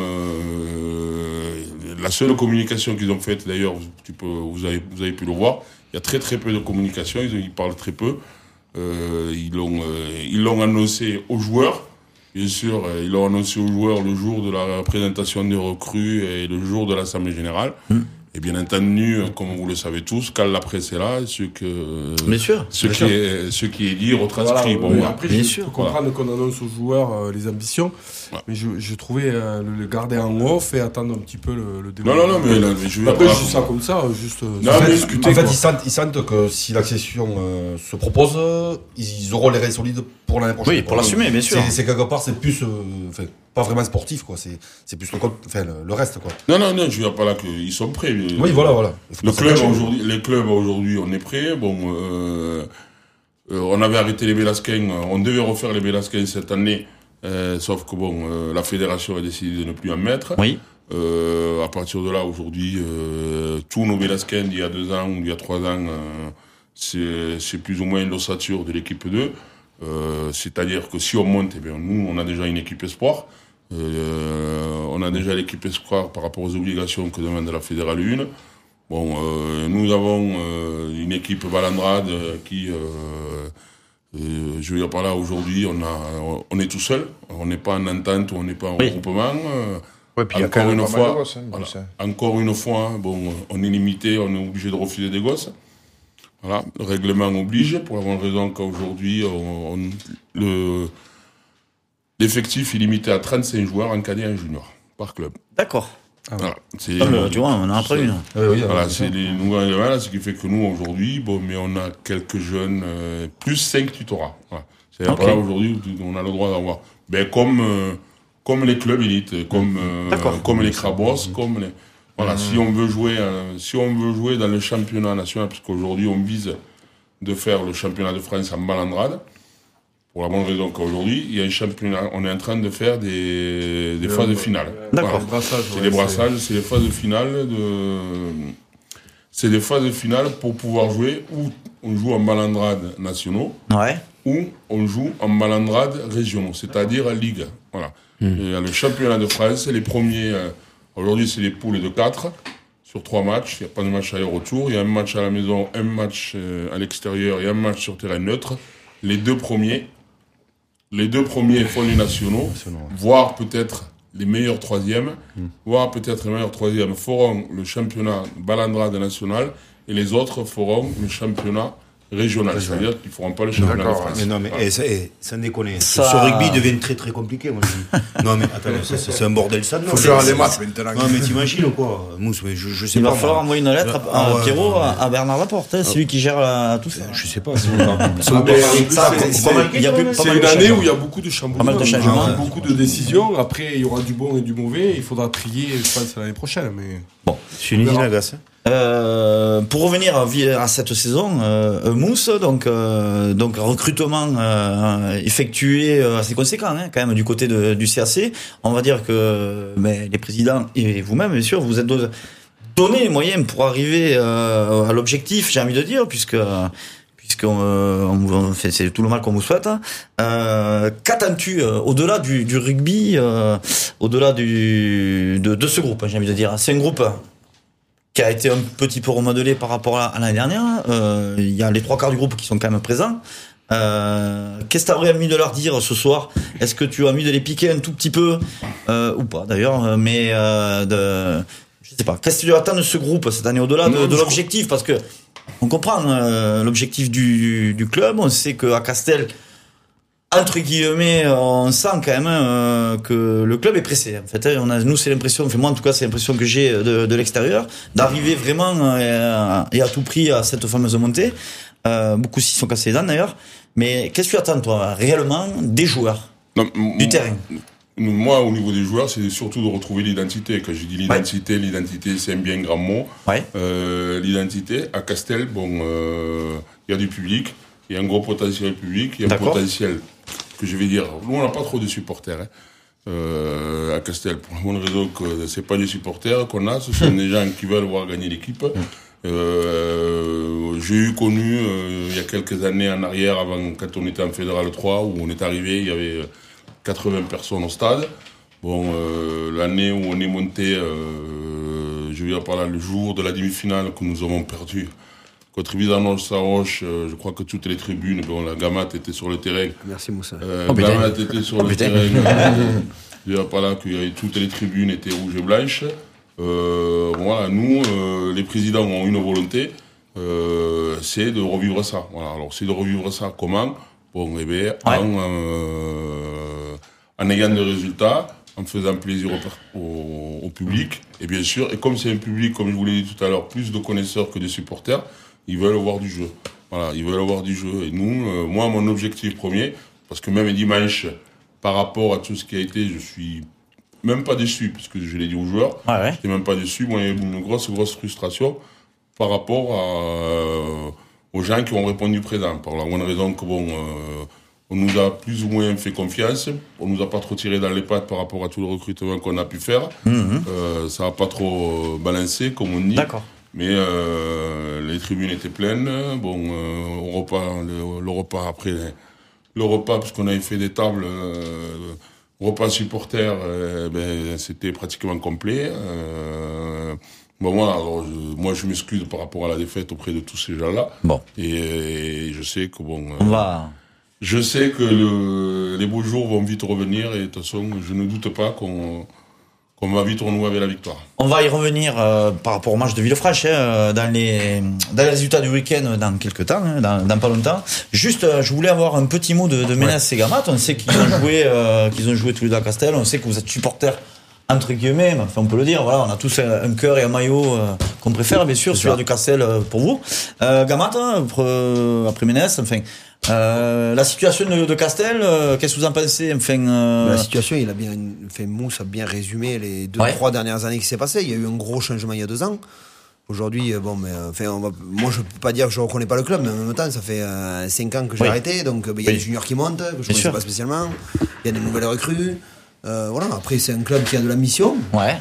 euh, la seule communication qu'ils ont faite. D'ailleurs, tu peux, vous avez, vous avez pu le voir. Il y a très très peu de communication. Ils, ils parlent très peu. Euh, ils l'ont, euh, ils l'ont annoncé aux joueurs. Bien sûr, euh, ils l'ont annoncé aux joueurs le jour de la présentation des recrues et le jour de l'Assemblée générale. Mmh. Et bien entendu, euh, comme vous le savez tous, quand la presse est là, ce que, euh, bien sûr. ce bien qui sûr. est, ce qui est dit retranscrit. Voilà, bon, oui, voilà. après, bien je sûr. peux comprendre qu'on annonce aux joueurs euh, les ambitions, Ouais. mais je, je trouvais euh, le, le garder en off et attendre un petit peu le, le Non, non, non, mais, là, mais je vais Après, pas- je dis ça comme ça, juste euh, Non, sans mais- discuter. En fait, quoi. ils sentent, ils sentent que si l'accession euh, se propose, euh, ils auront les reins solides pour l'année prochaine. Oui, pour l'assumer, bien sûr. C'est, c'est quelque part, c'est plus, euh, enfin, pas vraiment sportif, quoi. C'est, c'est plus le, co- enfin, le, le reste, quoi. Non, non, non, je veux dire pas là qu'ils sont prêts. Oui, voilà, voilà. Il faut Le pas club s'attacher. aujourd'hui, les clubs aujourd'hui, on est prêts. Bon, euh, euh, on avait arrêté les Bélasquins, on devait refaire les Bélasquins cette année, euh, sauf que bon, euh, la fédération a décidé de ne plus en mettre. Oui. Euh, à partir de là, aujourd'hui, euh, tous nos Bélasquins d'il y a deux ans ou d'il y a trois ans, euh, c'est, c'est plus ou moins l'ossature de l'équipe deux. Euh, c'est-à-dire que si on monte, eh bien, nous, on a déjà une équipe espoir. Euh, on a déjà l'équipe espoir par rapport aux obligations que demande la Fédérale un. Bon, euh, nous avons euh, une équipe Balandrade qui, euh, euh, je veux dire par là, aujourd'hui, on a, on est tout seul. On n'est pas en entente ou on n'est pas en Oui. regroupement. Euh, Ouais, puis il y a encore quand même une pas mal de fois, gosses, hein, donc voilà. ça- Encore une fois, bon, on est limité, on est obligé de refuser des gosses. Voilà, le règlement oblige, pour la bonne raison qu'aujourd'hui, on, on- le, l'effectif est limité à trente-cinq joueurs en cadet et en junior, par club. D'accord. Voilà, c'est, Comme le- tu vois, on en a après c'est- une. Oui, oui, Voilà, euh, c'est les nouvelles voilà, ce qui fait que nous, aujourd'hui, bon, mais on a quelques jeunes, euh, plus cinq tutorats. Voilà. C'est-à-dire, Ok. voilà, aujourd'hui, on a le droit d'avoir, ben, comme, euh, comme les clubs élites, comme, euh, D'accord. comme les Crabos, comme les, voilà, si on veut jouer, euh, si on veut jouer dans le championnat national, parce qu'aujourd'hui, on vise de faire le championnat de France en balandrade, pour la bonne raison qu'aujourd'hui, il y a un championnat, on est en train de faire des, des phases de finale. D'accord. Les brassages, C'est ouais, des brassages, c'est les phases de finale de, c'est des phases de finale pour pouvoir jouer où on joue en balandrade nationaux, Ouais. ou on joue en balandrade régionaux, c'est-à-dire en Ligue. Voilà. Et il y a le championnat de France, les premiers, euh, aujourd'hui c'est les poules de quatre, sur trois matchs, il n'y a pas de match aller-retour, il y a un match à la maison, un match euh, à l'extérieur et un match sur terrain neutre. Les deux premiers, les deux premiers font les nationaux, voire peut-être les meilleurs troisièmes, voire peut-être les meilleurs troisièmes feront le championnat balandrade national et les autres feront le championnat régional, c'est-à-dire qu'ils ne feront pas le championnat de D'accord, France. Mais non, mais Voilà. eh, ça, eh, sans déconner. Ça- Ce rugby devient très très compliqué, moi je dis. Non, mais attends, c'est, c'est un bordel ça. Faut faire les matchs maintenant. Non, mais t'imagines ou quoi, Mousse, mais je, je sais Il pas. va falloir moi. envoyer une lettre à, Ah à ouais, Pierrot, ouais, ouais. à, à Bernard Laporte, hein, c'est lui qui gère euh, tout ça. Je sais pas. C'est pas. Ah, mais Ça, c'est- c'est pas mal. Il y a plus- pas C'est mal une de année changements. où il y a beaucoup de chamboulements, Pas mal de changements. beaucoup de décisions. Après, il y aura du bon et du mauvais. Il faudra trier, je pense, l'année prochaine. Mais Je suis une usine à gaz. hein. Euh, pour revenir à, vi- à cette saison, euh, Mousse, donc, euh, donc recrutement euh, effectué euh, assez conséquent, hein, quand même du côté de, du C A C. On va dire que mais les présidents et vous-même, bien sûr, vous êtes do- donné les moyens pour arriver euh, à l'objectif, j'ai envie de dire, puisque puisqu'on euh, on, on fait, c'est tout le mal qu'on vous souhaite. Euh, qu'attends-tu euh, au-delà du, du rugby, euh, au-delà du, de, de ce groupe, j'ai envie de dire. C'est un groupe qui a été un petit peu remodelé par rapport à, à l'année dernière. Euh, il y a les trois quarts du groupe qui sont quand même présents. Euh, qu'est-ce que tu aurais envie de leur dire ce soir? Est-ce que tu as envie de les piquer un tout petit peu euh, ou pas d'ailleurs, mais euh, de, je sais pas. Qu'est-ce que tu attends de ce groupe cette année au-delà de, de l'objectif? Parce que on comprend euh, l'objectif du, du club. On sait qu'à Castel, entre guillemets, on sent quand même euh, que le club est pressé. En fait, on a, nous, c'est l'impression, enfin moi en tout cas, c'est l'impression que j'ai de, de l'extérieur, d'arriver vraiment euh, et à tout prix à cette fameuse montée. Euh, beaucoup s'y sont cassés les dents d'ailleurs. Mais qu'est-ce que tu attends toi réellement des joueurs, non, du terrain? Moi, au niveau des joueurs, c'est surtout de retrouver l'identité. Quand je dis l'identité, ouais. l'identité, c'est un bien grand mot. Ouais. Euh, l'identité, à Castel, bon, il euh, y a du public, il y a un gros potentiel public, il y a un potentiel que je vais dire. Nous, on n'a pas trop de supporters hein, euh, à Castel. Pour la bonne raison que c'est pas des supporters qu'on a, ce sont des gens qui veulent voir gagner l'équipe. Euh, j'ai eu connu euh, il y a quelques années en arrière, avant quand on était en Fédéral trois, où on est arrivé, il y avait quatre-vingts personnes au stade. Bon, euh, l'année où on est monté, euh, je vais dire par là, le jour de la demi-finale que nous avons perdu contre Vidanos-Saroche, euh, je crois que toutes les tribunes, bon, la Gamat était sur le terrain. Merci Moussa. Euh, oh, Gamat était sur oh, le terrain. Euh, je vais dire par là que toutes les tribunes étaient rouges et blanches. Euh, voilà, nous, euh, les présidents ont une volonté, euh, c'est de revivre ça. Voilà, alors c'est de revivre ça comment? Bon, eh bien, ouais. en, euh, en ayant des résultats, en faisant plaisir au, au, au public, et bien sûr, et comme c'est un public, comme je vous l'ai dit tout à l'heure, plus de connaisseurs que de supporters, ils veulent voir du jeu. Voilà, ils veulent voir du jeu. Et nous, euh, moi, mon objectif premier, parce que même dimanche, par rapport à tout ce qui a été, je suis même pas déçu, parce que je l'ai dit aux joueurs, ouais, ouais. j'étais même pas déçu. Moi, il y a eu une grosse, grosse frustration par rapport à, euh, aux gens qui ont répondu présent. Par la bonne raison que bon, euh, on nous a plus ou moins fait confiance, on nous a pas trop tiré dans les pattes par rapport à tout le recrutement qu'on a pu faire. Mmh. Euh, ça a pas trop balancé, comme on dit. D'accord. Mais euh, les tribunes étaient pleines. Bon, euh, au repas, le, le repas après, le repas, parce qu'on avait fait des tables. Euh, Repas supporters, euh, ben, c'était pratiquement complet. Euh, bon, moi, alors, je, moi, je m'excuse par rapport à la défaite auprès de tous ces gens-là. Bon. Et, et je sais que bon. On euh, va. Je sais que le, les beaux jours vont vite revenir et de toute façon, je ne doute pas qu'on qu'on va vite renouer avec la victoire. On va y revenir euh, par rapport au match de Villefranche hein, dans les dans les résultats du week-end dans quelques temps, hein, dans, dans pas longtemps. Juste, euh, je voulais avoir un petit mot de, de Ménès ouais. et Gamat. On sait qu'ils ont joué, euh, qu'ils ont joué tous les deux à Castel. On sait que vous êtes supporters entre guillemets, mais enfin on peut le dire. Voilà, on a tous un, un cœur et un maillot euh, qu'on préfère, bien sûr, celui du Castel euh, pour vous. Euh, Gamat, hein, après, euh, après Ménès, enfin. Euh, la situation de, de Castel, euh, qu'est-ce que vous en pensez? Enfin, euh... La situation, il a bien, fait Mousse a bien résumé les deux, ouais. trois dernières années qui s'est passé. Il y a eu un gros changement il y a deux ans. Aujourd'hui, bon, mais enfin, on va, moi je peux pas dire que je reconnais pas le club, mais en même temps, ça fait euh, cinq ans que j'ai oui. arrêté, donc il ben, y a oui. des juniors qui montent, que je ne connaissais pas spécialement. Il y a des nouvelles recrues. Euh, voilà. Après, c'est un club qui a de la mission. Ouais.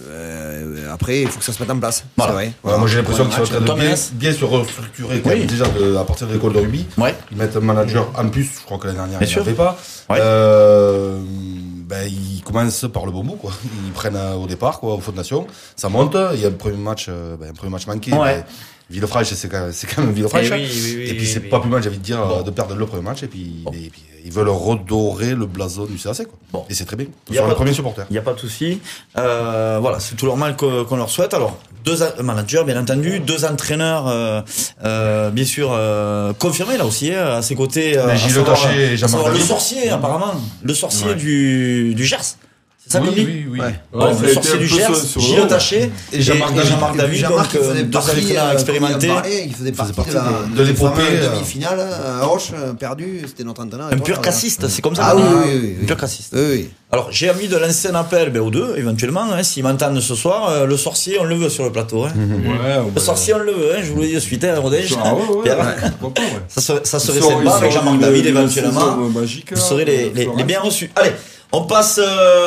Euh, après, il faut que ça se mette en place. Voilà. C'est vrai. Voilà, moi j'ai l'impression qu'ils sont en train de bien, bien se restructurer oui. déjà de, à partir de l'école de rugby. Ouais. Ils mettent un manager en plus, je crois que l'année dernière, ils n'en avaient pas. Ouais. Euh, ben, ils commencent par le bon bout, quoi. Ils prennent au départ, quoi, aux fondations. Ça monte. Il y a le premier match, ben, un premier match manqué. Ouais. Ben, Villefranche, c'est quand même, c'est quand même Villefranche. Et, oui, oui, oui, et puis c'est oui, pas oui. plus mal, j'ai envie de dire, bon. de perdre le premier match. Et puis, bon. et puis ils veulent redorer le blason du C A C, quoi. Bon. Et c'est très bien. Ils sont les premiers supporters. Il n'y a pas de souci. Euh, voilà, c'est tout normal qu'on, qu'on leur souhaite. Alors, deux managers, bien entendu, deux entraîneurs, euh, euh, bien sûr, euh, confirmés là aussi, hein, à ses côtés. Euh, Gilles Taché et Jean-Marc Le sorcier, apparemment. Le sorcier ouais. du, du Gers. C'est ça oui, qu'on dit oui, oui. Ouais. Ouais, Donc, le sorcier du Gers, Gilles Taché et Jean-Marc David, Jean-Marc David Jean-Marc donc euh, deux entraîneurs expérimentés. Il faisait partie de, la, de l'épopée demi-finale à Roche, perdu, c'était notre entraîneur. Un pur cassiste, c'est comme ça. Ah oui, oui, oui. Un pur cassiste. Oui, oui. Alors, j'ai envie de lancer un appel ben, aux deux, éventuellement, hein, s'ils m'entendent ce soir, euh, le sorcier, on le veut sur le plateau. Hein. Ouais, ouais, le sorcier, on le veut, hein, je vous le dis de suite, hein, Rodège. Ah, ouais, ouais, ouais, ouais. Ça serait, ça serait sympa avec Jean-Marc David, éventuellement. Magique, vous serez les, les, les bien reçus. Allez, on passe,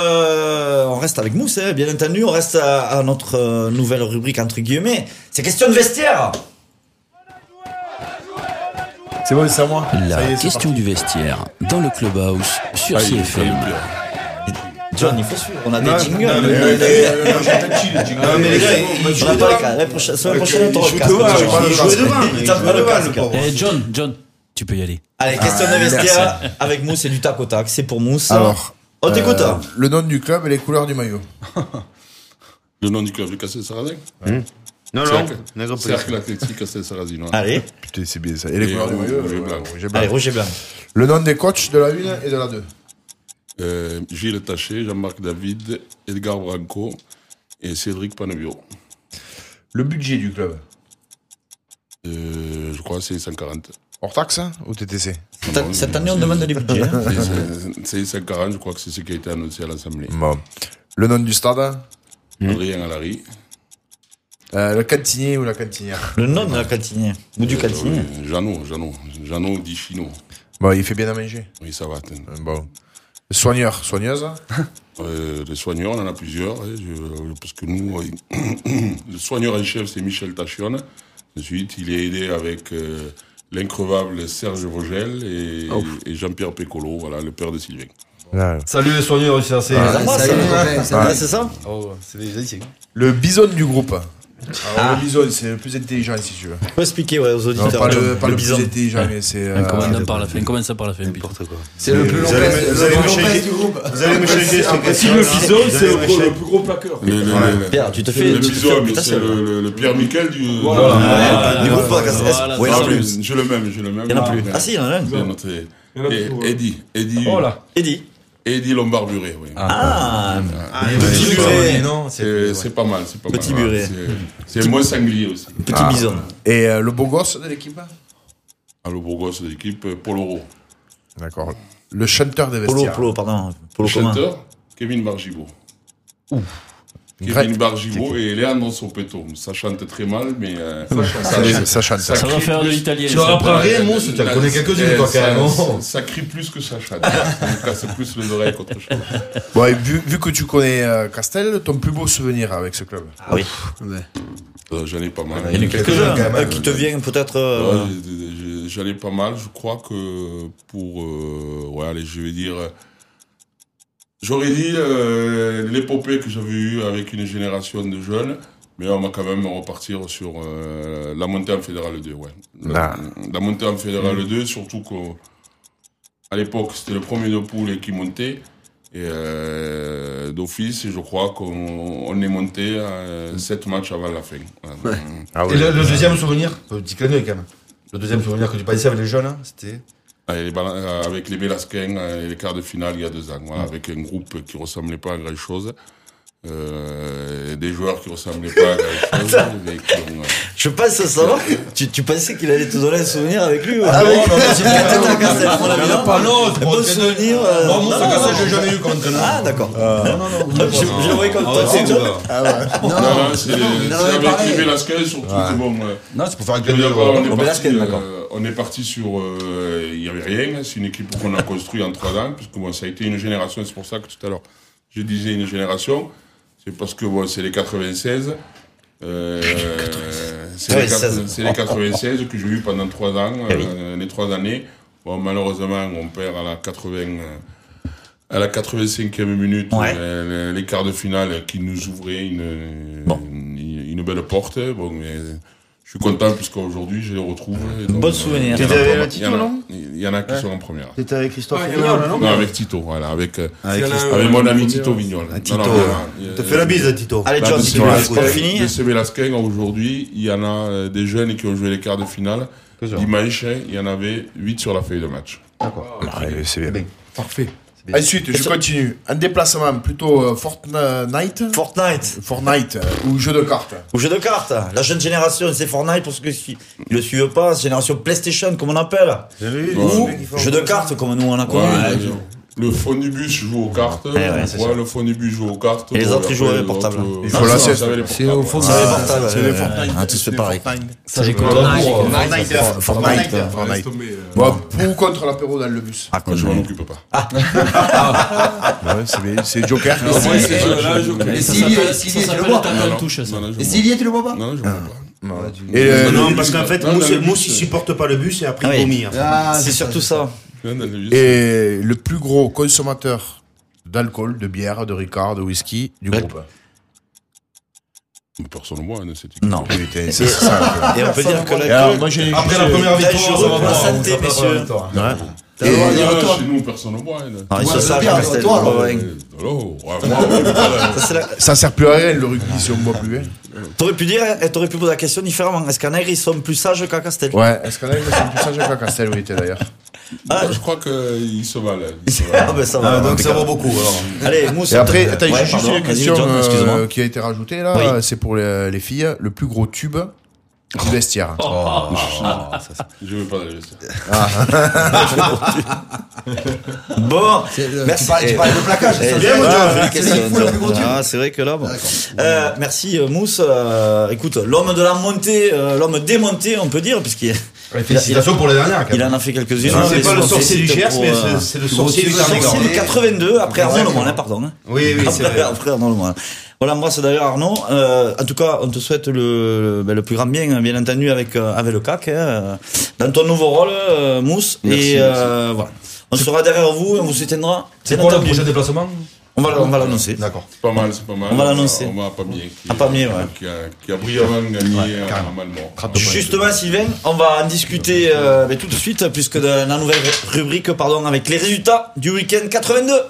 euh, on reste avec Mousse, hein, bien entendu, on reste à, à notre euh, nouvelle rubrique, entre guillemets. C'est question de vestiaire. C'est bon, c'est à moi. La Ça y est, c'est question du vestiaire dans le Clubhouse sur Ah, il est C F M. John, il faut suivre. On a des Non, jingles. non, mais- mais- non, mais- non, j'ai touché les jingles. Non, mais les gars, On va on jouer n'a pas les devant. cas. La prochaine semaine prochaine, on Il t'aura joue le casque. devant, Tu il vois, joue il joue devant, devant. il Il joue tape pas le devant, casque. le pauvre. Eh, John, John, tu peux y aller. Allez, question de vestiaire avec Mousse et du tac au tac. C'est pour Mousse. Alors, On t'écoute. euh, le nom du club et les couleurs du maillot. Le nom du club du Castel-Sarrazin Non, non, Cercle, Négropoli. Cercle Athlétique Castel-Sarrazin. ouais. Allez, Putain, c'est bien ça. Et les Et couleurs du rouge maillot. et euh, blanc. rouge et blanc. allez, rouge et blanc. Le nom des coachs de la une et de la deux. Euh, Gilles Taché, Jean-Marc David, Edgar Branco et Cédric Panebio. Le budget du club. Euh, je crois que c'est cent quarante. Hors taxe hein, ou T T C? Cette- Cette année, on demande des budgets. hein. C'est- C'est cent quarante, je crois que c'est ce qui a été annoncé à l'Assemblée. Bon. Le nom du stade. Adrien Alary. Euh, le cantinier ou la cantinière. Le nom de la cantinière. Ou du cantinier. Euh, Jeannot, Jeannot. Jeannot dit Chino. Bon, il fait bien à manger. Oui, ça va. attends. Euh, Bon. Le soigneur, soigneuse. Euh, les soigneurs, on en a plusieurs. hein, je- parce que nous, euh, le soigneur en chef, c'est Michel Tachion. Ensuite, il est aidé avec euh, l'increvable Serge Vogel et, et Jean-Pierre Pécolo, voilà, le père de Sylvain. Salut les soigneurs du C R C. Ah, moi, salut, ça- les copains, ça Ah, va. c'est ça Oh, c'est des Haïtiens. Le bison du groupe. Alors, Ah. le bison, c'est le plus intelligent si tu veux. Faut expliquer ouais, aux Non, auditeurs. pas le, John. pas le, bison. plus intelligent, mais c'est. euh, Commandant par la fin, comment ça par la fin, N'importe quoi. c'est le plus long Vous allez me- vous allez me changer- du groupe. Vous allez me changer cette question. Le bison, Vous c'est allez le, me gros- changer- le plus gros plaqueur. Le, le, le- Pierre, tu te fais. le tu te fais bison, mais réputation. c'est le, le, le Pierre Miquel du. Voilà. Ouais, Voilà, du groupe voilà, podcast. voilà, Ouais, Ah, non, mais plus. je le même, je le même. Il y en a plus. Mais- Ah si, il y en a un. C'est notre. Il y en a Et plus, ouais. Eddie, Eddie, Oh là. Eddie. Eddie Lombard-Buré, oui. Ah, Petit buret. Non, C'est c'est pas mal, c'est pas Petit mal. buret. C'est- C'est moins sanglier aussi. Petit bison. Et euh, le beau gosse de l'équipe. À le beau gosse de l'équipe, Paul Oro. D'accord. Le chanteur des Polo, vestiaires. Polo, pardon. Le Polo commun. chanteur, Kevin Bargibo. Grec. Kevin Bargibo et Leandro Sopeto. Ça chante très mal, mais euh, ça, Ça, ça chante. ça Ça va crie faire de plus- l'italien. Tu ça. apprends rien, Mousse, tu en La- connais quelques-unes, eh, toi, ça- carrément. Ça, ça crie plus que ça chante. Ça me casse plus les oreilles qu'autre chose. Bon, et vu, vu que tu connais euh, Castel, ton plus beau souvenir avec ce club. Ah oui. Euh, J'en ai pas mal. Il y en a quelques-uns quand même. euh, qui te viennent peut-être. euh, Ouais, j'ai- J'en ai pas mal. Je crois que pour, euh, ouais, allez, je vais dire, euh, j'aurais dit euh, l'épopée que j'avais eue avec une génération de jeunes, mais on va quand même repartir sur euh, la montée en Fédéral deux, ouais. La, Ah. la montée en Fédéral deux, surtout qu'à l'époque c'était le premier de poule qui montait. Et euh, d'office, je crois qu'on on est monté euh, sept matchs avant la fin. Voilà. Ah Et le, le deuxième souvenir, petit clin d'œil quand même. Le deuxième souvenir que tu passais avec les jeunes, hein, c'était. Avec les, Bala- euh, avec les Bélasquins et les quarts de finale il y a deux ans, voilà, avec un groupe qui ressemblait pas à grand chose, euh, des joueurs qui ressemblaient pas à grand chose, mais qui ont, euh, Je pense savoir. Tu, tu pensais qu'il allait te donner un souvenir avec lui ou Ah non, non, non, c'est peut-être un Castel, mon ami, non pas, non, c'est Un pas bon un souvenir. euh, Non, Mousse, non, ça, non, je l'ai jamais eu comme entraîneur. Ah, d'accord. Non, non, non. Je, je le voyais comme toi, c'est John. non, non, c'est les- on en c'est avait avec parlé. les Bélasquins, surtout que bon, euh, Non, c'est pour faire un je clin veux d'œil. dire, on, est Au parti, Bélasquin, d'accord. euh, on est parti sur, euh, il y avait rien, c'est une équipe qu'on a construite en trois ans, puisque bon, ça a été une génération, c'est pour ça que tout à l'heure je disais une génération, c'est parce que bon, c'est les quatre-vingt-seize. Euh, c'est les, quatre- c'est les quatre-vingt-seize que j'ai eu pendant trois ans, euh, les trois années. Bon, malheureusement, on perd à la quatre-vingts, euh, à la quatre-vingt-cinquième minute Ouais. euh, les quarts de finale qui nous ouvraient une, Bon. une, une belle porte. Bon, mais je suis content puisqu'aujourd'hui je les retrouve. Et donc, Bon souvenir. il y en a T'étais avec pas- la il y Tito, en a- non Il y en a qui sont en première. C'était avec Christophe Ah, il y en a Vignon, un, non Non, avec Tito, voilà, avec, euh, Avec Il y en a Christophe. un- avec mon ami première. Tito Vignol. Ah, Tito. Non, non, non, Te fais la bise, Tito. Allez, Là, John, de si ces tu veux, Bélasquins- on finit. de ces Bélasquins, aujourd'hui, il y en a euh, des jeunes qui ont joué les quarts de finale. Dimanche, il y en avait huit sur la feuille de match. Ah, c'est bien. Bien. Parfait. Ensuite, je continue. Un déplacement plutôt euh, Fortnite. Fortnite. Fortnite euh, ou jeu de cartes. Ou jeu de cartes. La jeune génération, c'est Fortnite pour ceux qui ne le suivent pas. C'est génération PlayStation, comme on appelle. Ou jeu de cartes, comme nous on a connu. Ouais, le Fondibus joue aux cartes. ouais, c'est Ouais, le Fondibus joue aux cartes. Et les Bon, autres, ils jouent après, avec les les portables. autres, Il euh, faut ah, la ça, sieste. ça avait les C'est portables. au fond. C'est les portables. C'est ouais, les ouais. Fortnite. Ah, tous fait pareil. Ça, j'ai Voilà. compris. Fortnite. Fortnite. Laisse Fortnite. tomber, euh. Bon, pour ou contre l'apéro dans le bus. Ah, Moi, je m'en occupe pas. Ouais, c'est bien, c'est Joker. Ah, moi, ces jeux-là, je connais. Et ça S'il y est- s'appelle s'il y ça est, tu le s'appelle vois. taper Non, en non. touche, ça. Non, non, je Et m'en- s'il y est, tu le vois pas Non, non, je m'en occupe pas. Non. Ouais, tu- Et euh, Non, le- parce qu'en fait, Non, Mousse, dans le Mousse, bus. il supporte pas le bus et après Ah il oui. vomit. en fait. Ah, C'est c'est surtout ça. Non, dans le bus. et le plus gros consommateur d'alcool, de bière, de Ricard, de whisky du Ouais. groupe. Personne ne boit, hein, cette équipe. Non. C'est c'est ça. Et on peut dire que Et alors, moi, j'ai Après la première victoire, ça va Dangereux pour la pas. santé, Ça va pas messieurs. la victoire. Ouais. Et Et- euh, chez nous, personne ne boit. hein. Ah, ils Ouais, sont c'est sages, bien, Castel. toi, alors. Ouais. Alors, ouais, moi, ouais, mais pareil. Ça, c'est la- Ça sert plus à rien le rugby si on boit plus. Hein. T'aurais pu dire, eh, t'aurais pu poser la question différemment. Est-ce qu'en air, ils sont plus sages qu'à Castel? Ouais, est-ce qu'on a une version plus sage qu'à Castel, oui, d'ailleurs. Ah, Je crois qu'ils se valent. hein. Ils se valent. ah, ben ça va. Ah, donc ça vaut beaucoup. Alors. Allez, Mousse. Et après, attends, Ouais, j'ai juste pardon, une vas-y, question John, excuse-moi. euh, qui a été rajoutée là. Oui. C'est pour les, les filles. Le plus gros tube du vestiaire. Je ne veux pas aller laisser. Bon, C'est, euh, merci. Tu parles, tu Eh, parles de plaquage, eh, ça bien, vient, moi, moi, j'ai une c'est question, il faut le plus gros tube. Ah, c'est vrai que là, bon. Euh, merci euh, Mousse. Euh, écoute, l'homme de la montée, euh, l'homme démonté, on peut dire, puisqu'il Félicitations pour les dernières. quand il même. en a fait quelques-unes. Non, hein, c'est mais pas le on sorcier du félicite Gers, pour, mais euh, c'est- c'est le sorcier du le sorcier Tarn-et-Garonne. de quatre-vingt-deux, après Arnaud Lemoine, hein, pardon. hein. Oui, oui, c'est Après, vrai. après Arnaud Lemoine. Voilà, moi c'est d'ailleurs Arnaud. Euh, en tout cas, on te souhaite le, ben, le plus grand bien, bien entendu, avec, euh, avec le C A C, hein, dans ton nouveau rôle, euh, Mousse. Merci, et euh, voilà. On sera derrière vous, on vous soutiendra. C'est Bien quoi le entendu. prochain déplacement? On va, on va l'annoncer. D'accord. C'est pas mal, c'est pas mal. On va l'annoncer. On va pas bien. Qui, Ah, pas bien, ouais. Qui a, qui a brillamment gagné à Malmort. Justement, Sylvain, on va en discuter euh, ben, tout de suite, puisque de la nouvelle rubrique, pardon, avec les résultats du week-end quatre-vingt-deux.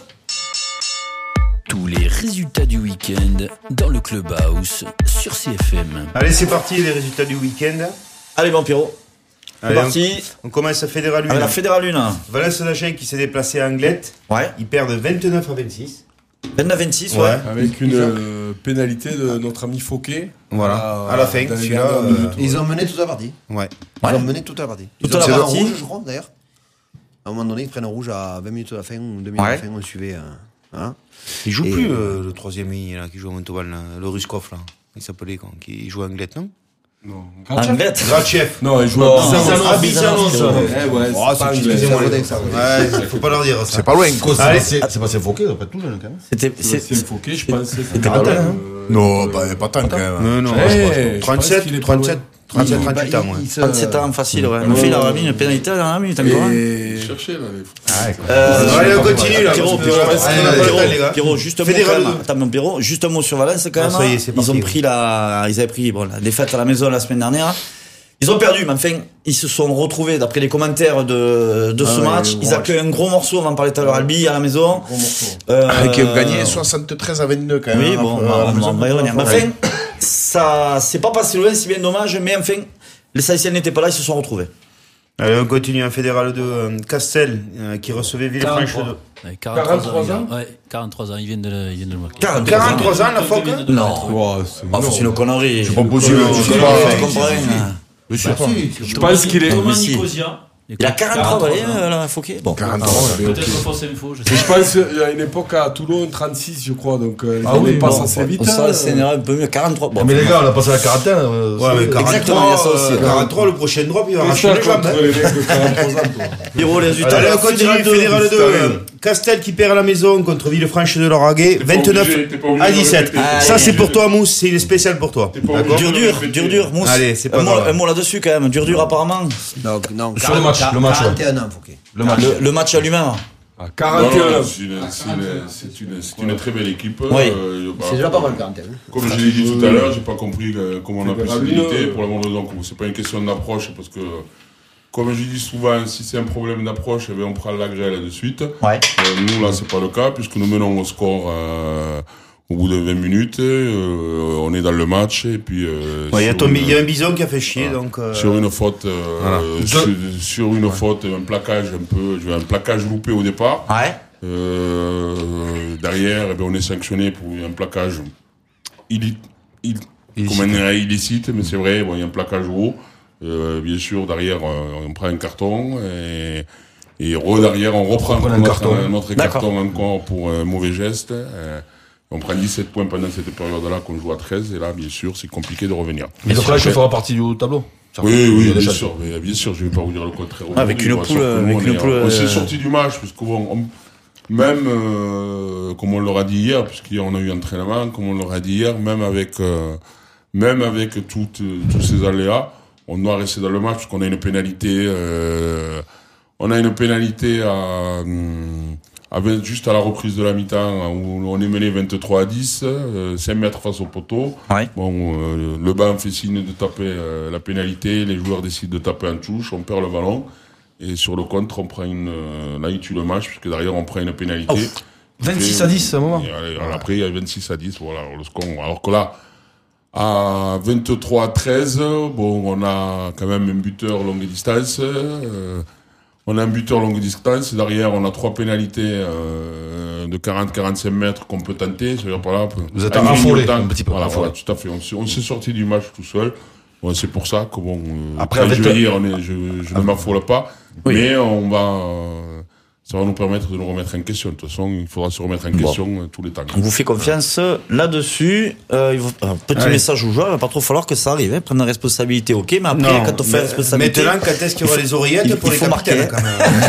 Tous les résultats du week-end dans le Clubhouse sur C F M. Allez, c'est parti, les résultats du week-end. Allez, bon, Pierrot. C'est Allez, parti. On, on commence à Fédéral Avec la un. Fédérale un. Valence d'Agen qui s'est déplacé à Anglet. Ouais. Ils perdent vingt-neuf à vingt-six. vingt-neuf vingt-six, ouais. Ouais. Avec une euh, pénalité de notre ami Fauquet. Voilà. À la fin, dans les celui-là, dernières euh, minutes, Ils ouais. ont mené toute la partie. Ouais. Ils Ouais. ont mené toute la partie. Toute Ils ont la pris un partie. rouge, je crois, d'ailleurs. À un moment donné, ils prennent un rouge à vingt minutes de la fin ou deux minutes Ouais. de la fin, on suivait. Euh, hein. Il joue Et, plus euh, euh, le troisième ligne là, qui joue à Montauban, là, le Ruskov là. Il s'appelait quand Qui joue à Anglet, non? Non. Anglet. Grachev. Non, il joue Oh, à Bizanos. Ah, Bizanos. Eh ouais, Oh, c'est c'est pas qui- anglais. Excusez-moi, c'est les un gars. ça. Ouais, faut pas leur dire ça. C'est pas loin. C'est Allez. passé- c'est passé Fauquet, ça peut être tout jeune quand même. C'était, C'est c'est, Fauquet, je pense. C'était pas loin, hein. Non, bah, pas tant quand même. Non, non. Eh, je pense je pas. pense trente-sept, qu'il est pas trente-sept, trente-sept, Bah, trente-huit ans, il- ouais. il se- trente-sept ans, facile, ouais. Ouais. Mon fils, il a mis une pénalité à la dernière minute encore. hein. Et... Cherchez là, les Euh, Allez, on continue là. Pierrot, parce que- Pierrot, Allez, Pierrot, on a pas le temps, les Pierrot, gars. Pierrot, juste un mot Fédéral quand même. deux. Attends, mon Pierrot, juste un mot sur Valence quand même. Ah, ça y est, c'est Ils parti, ont ouais. pris la, ils avaient pris, bon, la défaite à la maison la semaine dernière. Ils ont perdu, mais enfin, ils se sont retrouvés, d'après les commentaires de, de ce Ah ouais, match. gros Ils match. accueillent un gros morceau, on en parlait tout à l'heure, Albi, à la maison. Gros morceau. Euh, Qui ont gagné soixante-treize à vingt-deux quand même. Oui, hein, bon, après, on à la va- maison. on va y revenir. Mais enfin, ça, c'est pas passé loin, c'est bien dommage, mais enfin, les Saïtiens n'étaient pas là, ils se sont retrouvés. Allez, on continue en Fédéral deux. euh, Castel euh, qui recevait Villefranche quarante-trois. deux. Ouais, quarante-trois quarante-trois ans. ans. Ouais, quarante-trois ans, ils viennent de le, ils viennent de le marquer. quarante-trois ans la fois que Non. Wow, c'est Ah, non. c'est une connerie. C'est pas possible. Je Je sais sais pas, pas. tu comprends rien. Je sais pas. Je pense qu'il est. Thomas si. Nicosia. Il a quarante-trois, allez, euh, là, Fouquet. Bon. quarante-trois ans. Peut-être fausse info, je sais Et je pas. pense qu'il y a une époque à Toulon, trente-six, je crois, donc euh, les Ah années oui, passent bon, assez vite. Ça, hein. c'est un peu mieux, quarante-trois. Bon, Mais les gars, on a passé la quarantaine. euh, Ouais, mais c'est- quarante-trois, Exactement, il y a ça aussi. euh, quarante-trois, le prochain drop, il va Qu'est-ce arracher que les ça jambes. contre hein. les mecs de quarante-trois ans, toi Pierrot, les résultats. Allez, on Fédéral continue, deux. Fédéral deux. euh, Castel qui perd à la maison contre Villefranche de Lauragais, T'es pas vingt-neuf obligé, t'es pas obligé à de dix-sept. répéter. Ça, Allez. c'est pour toi, Mousse, c'est une spéciale pour toi. T'es pas D'accord obligé. Dur, dur, dur, dur, Mousse. Allez, c'est pas un mot, grave. un mot là-dessus quand même. Dur, dur, apparemment. Donc, non, Sur le match, le match, ouais. quarante et un ans, Fauquet. Le match. Le, le match à lui-même. À Non, quarante et un non, ans. c'est une, c'est une, c'est une, c'est une très belle équipe. Oui. Euh, bah, C'est déjà pas mal, quarante et un. Comme je l'ai dit tout à l'heure, j'ai pas compris euh, comment on a pu se Fédéral limiter. deux. Pour la bonne raison que c'est pas une question d'approche, parce que, comme je dis souvent, si c'est un problème d'approche, eh bien, on prend la grêle de suite. Ouais. Euh, nous, là, c'est pas le cas, puisque nous menons au score euh, au bout de vingt minutes. Euh, on est dans le match, et puis... Euh, Ouais, Il y a sur ton- une- il y a un bison qui a fait chier, donc. euh, sur une faute, euh, Voilà. sur, sur une faute, un plaquage un peu, je veux un plaquage loupé au départ. Ouais. Euh, derrière, eh ben, on est sanctionné pour un plaquage illi- il- comme un arrêt illicite, mais c'est vrai, bon, il y a un plaquage haut. Euh, bien sûr, derrière, euh, on prend un carton et, et re, derrière, on reprend reprend un notre, carton. notre D'accord. carton encore pour un mauvais geste. Euh, on prend dix-sept points pendant cette période-là qu'on joue à treize, et là, bien sûr, c'est compliqué de revenir. Mais donc là, je fera partie du tableau. Ça, Oui, il y a oui, des bien chances. sûr, mais bien sûr, je vais pas vous dire le contraire. Avec aujourd'hui, une bien poule, sûr que avec nous, on une est- poule, On s'est euh, sorti du match, parce qu'on, on- même, euh, comme on leur a dit hier, puisqu'hier on a eu entraînement, comme on leur a dit hier, même avec, euh, même avec toutes, tous ces aléas, on doit rester dans le match parce qu'on a une pénalité. Euh, on a une pénalité à, à vingt, juste à la reprise de la mi-temps où on est mené vingt-trois à dix, euh, cinq mètres face au poteau. Ouais. Bon, euh, le banc fait signe de taper euh, la pénalité, les joueurs décident de taper en touche, on perd le ballon et sur le contre on prend une, euh, là il tue le match puisque derrière on prend une pénalité. Oh, vingt-six à dix à un moment. Et, et, après il y a vingt-six à dix, voilà le score. Alors que là. À vingt-trois à treize, bon, on a quand même un buteur longue distance. Euh, on a un buteur longue distance. Derrière, on a trois pénalités euh, de quarante à quarante-cinq mètres qu'on peut tenter. C'est-à-dire par là, vous êtes affolé un petit peu. Voilà, voilà, tout à fait. On s'est, on s'est sorti du match tout seul. Bon, c'est pour ça que bon. Euh, après, je vais dire, on est, je, je ah, ne m'affole pas, oui. mais on va. Euh, ça va nous permettre de nous remettre en question. De toute façon, il faudra se remettre en question bon. tous les temps. On vous fait confiance là-dessus. Euh, il faut, un petit ouais. message aux joueurs, il va pas trop falloir que ça arrive. Hein. Prendre la responsabilité, ok, mais après, non, quand on fait la responsabilité. Maintenant, quand est-ce qu'il y aura les oreillettes il, pour il les faut capitaines, marquer quand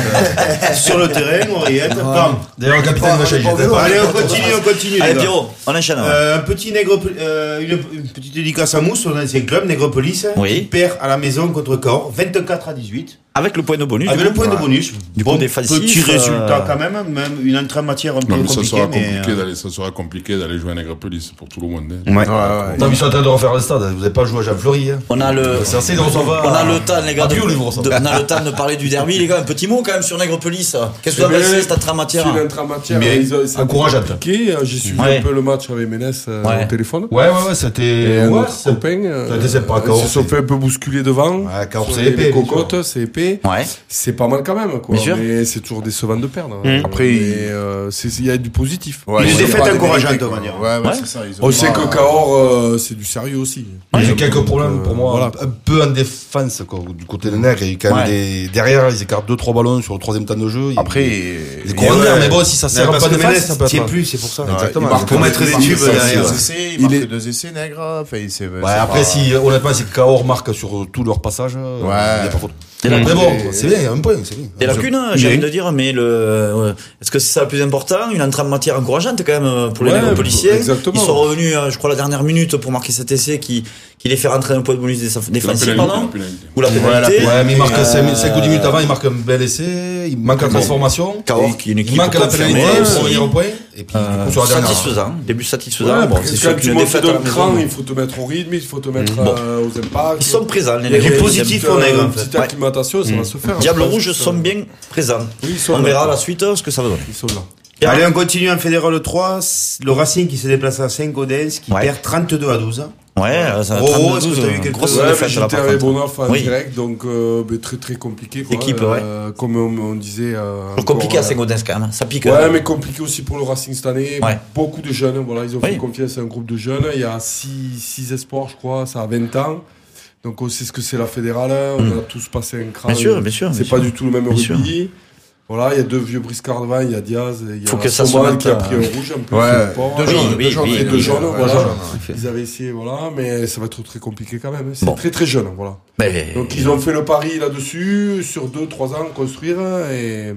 même. Sur le terrain, oreillettes. Ah. D'ailleurs, le capitaine va changer. Allez, on continue, on continue. Allez, Pierrot, on enchaîne. Euh, un petit nègre, euh, une, une petite dédicace à Mousse, son ancien club, Nègrepolis, oui. qui perd à la maison contre Cahors, vingt-quatre à dix-huit. Avec le point de bonus. Avec le point de bonus. Du bon, défensif. Petit résultat quand même, même une entrée en matière un peu non, mais compliquée. Ça sera, mais compliqué d'aller, ça sera compliqué d'aller jouer à Nègrepolis pour tout le monde. Hein. Ouais. Ouais, ouais. Non, mais ils sont en train de refaire le stade. Vous n'avez pas joué à Jean-Fleury. Hein. On a le. C'est assez, donc on va. On a le temps, les gars. De, de, de, on a le temps de parler du derby, les gars. Un petit mot quand même sur Nègrepolis. Qu'est-ce que vous avez pensé cette entrée en matière? C'est une entrée en matière. Mais encourageante. Compliqué. J'ai suivi un peu le match avec Ménès au téléphone. Ouais, ouais, ouais. C'était. Notre copain. Ils se sont fait un peu bousculer devant. Ouais, Cahors, c'est épais. Les cocottes, c'est épais. Ouais. C'est pas mal quand même. Quoi. Mais c'est toujours décevant de perdre. Mmh. Après, il euh, y a du positif. Ouais, une défaite encourageante, on va dire. Ouais, ouais, c'est ça. On sait que Cahors, euh, c'est du sérieux aussi. Il y a quelques problèmes pour moi. Voilà. Un peu en défense, quoi. Du côté des Nègres, il y a quand même ouais. des. Derrière, ils écartent deux trois ballons sur le troisième temps de jeu. Après, des corners, mais bon, si ça sert pas de défense, ça peut être. Plus, c'est pour ça. Exactement. Pour mettre des tubes derrière. Il marque deux essais, Nègres. Ouais, après, si, honnêtement, si Cahors marque sur tout leur passage, il n'y a pas faute. Mais bon, c'est bien, il y a un point, c'est bien. Des lacunes, j'ai envie de dire, mais le, est-ce que c'est ça le plus important? Une entrée en matière encourageante quand même pour les ouais, Nègrepolisiens. Exactement. Ils sont revenus, je crois, la dernière minute pour marquer cet essai qui, qui les fait rentrer un point de bonus défensif, pardon? Ou la pénalité. Ouais, mais il marque cinq ou dix minutes avant, il marque un bel essai, il manque la transformation. Cahors, qui est une équipe. Il manque la pénalité pour revenir au point. Et puis, du coup, sur la dernière. Satisfaisant. Début satisfaisant. Bon, c'est sûr qu'une défaite à la maison. Il faut te mettre au rythme, il faut te mettre aux impacts. Ils sont présents, les Nègres. Du positif au Nègres. Une petite acclimatation, ça va se faire. Diable Rouge sont bien présents. Oui, sont on là. verra la suite ce que ça va donner. Ils sont là. Allez, on continue en Fédéral trois. Le Racing qui se déplace à Saint-Gaudens, qui ouais. perd trente-deux à douze. Ouais, ça a oh, est-ce que tu as vu quelque chose? Ouais, j'étais avec Bonaf en oui. direct, donc euh, très très compliqué. Quoi. L'équipe, euh, ouais. Comme on, on disait. Euh, compliqué à Saint-Gaudens quand même, ça pique. Ouais, euh... mais compliqué aussi pour le Racing cette année. Ouais. Beaucoup de jeunes, voilà, ils ont oui. fait confiance à un groupe de jeunes. Il y a six espoirs, je crois, ça a vingt ans. Donc on sait ce que c'est la fédérale, on mmh. a tous passé un cran. Bien sûr, bien sûr. C'est pas sûr. Du tout le même bien rugby. Sûr. Voilà, il y a deux vieux briscards devant, il y a Diaz, il y a Faut que ça Somal qui a pris un rouge un peu. Ouais. Deux jaunes, oui, oui, et deux jaunes, oui, voilà. Jaune, ils avaient essayé, voilà, mais ça va être très compliqué quand même. C'est bon. très très jeune, voilà. Mais... Donc ils ont fait le pari là-dessus, sur deux, trois ans, construire, et...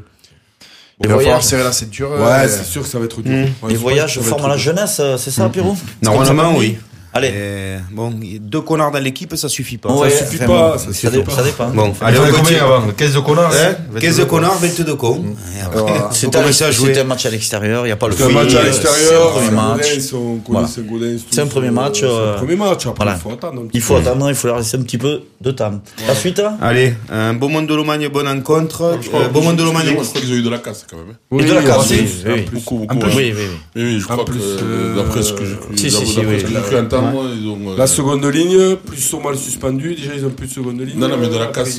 Il va falloir serrer la ceinture. Ouais, c'est sûr que ça va être dur. Mmh. Ouais, les voyages forment la jeunesse, c'est ça, Pierrot? Normalement, oui. Allez. Et bon, deux connards dans l'équipe, ça suffit pas. Ouais, ça suffit pas. Ça, ça, dé- pas. ça dépend. Bon, allez, on continue avant. quinze de connards. Eh, quinze de connards, vingt-deux cons. C'est un, un match à l'extérieur, il n'y a pas le C'est un match à l'extérieur. C'est un premier match. Voilà. C'est un premier match. C'est un premier match. Après, voilà. il faut attendre. Il faut attendre, il faut leur laisser un petit peu de temps. Ouais. La suite hein. Allez, un Beaumont de Lomagne, bonne rencontre. Beaumont de Lomagne. Je crois qu'ils ont eu de la casse quand même. Oui, de la casse, oui. Beaucoup, beaucoup. Oui, oui, oui. Je crois que d'après ce que j'ai cru entendre, ils ont. La seconde ligne, plus Somal suspendu, déjà ils ont plus de seconde ligne. Non, non, mais de la casse.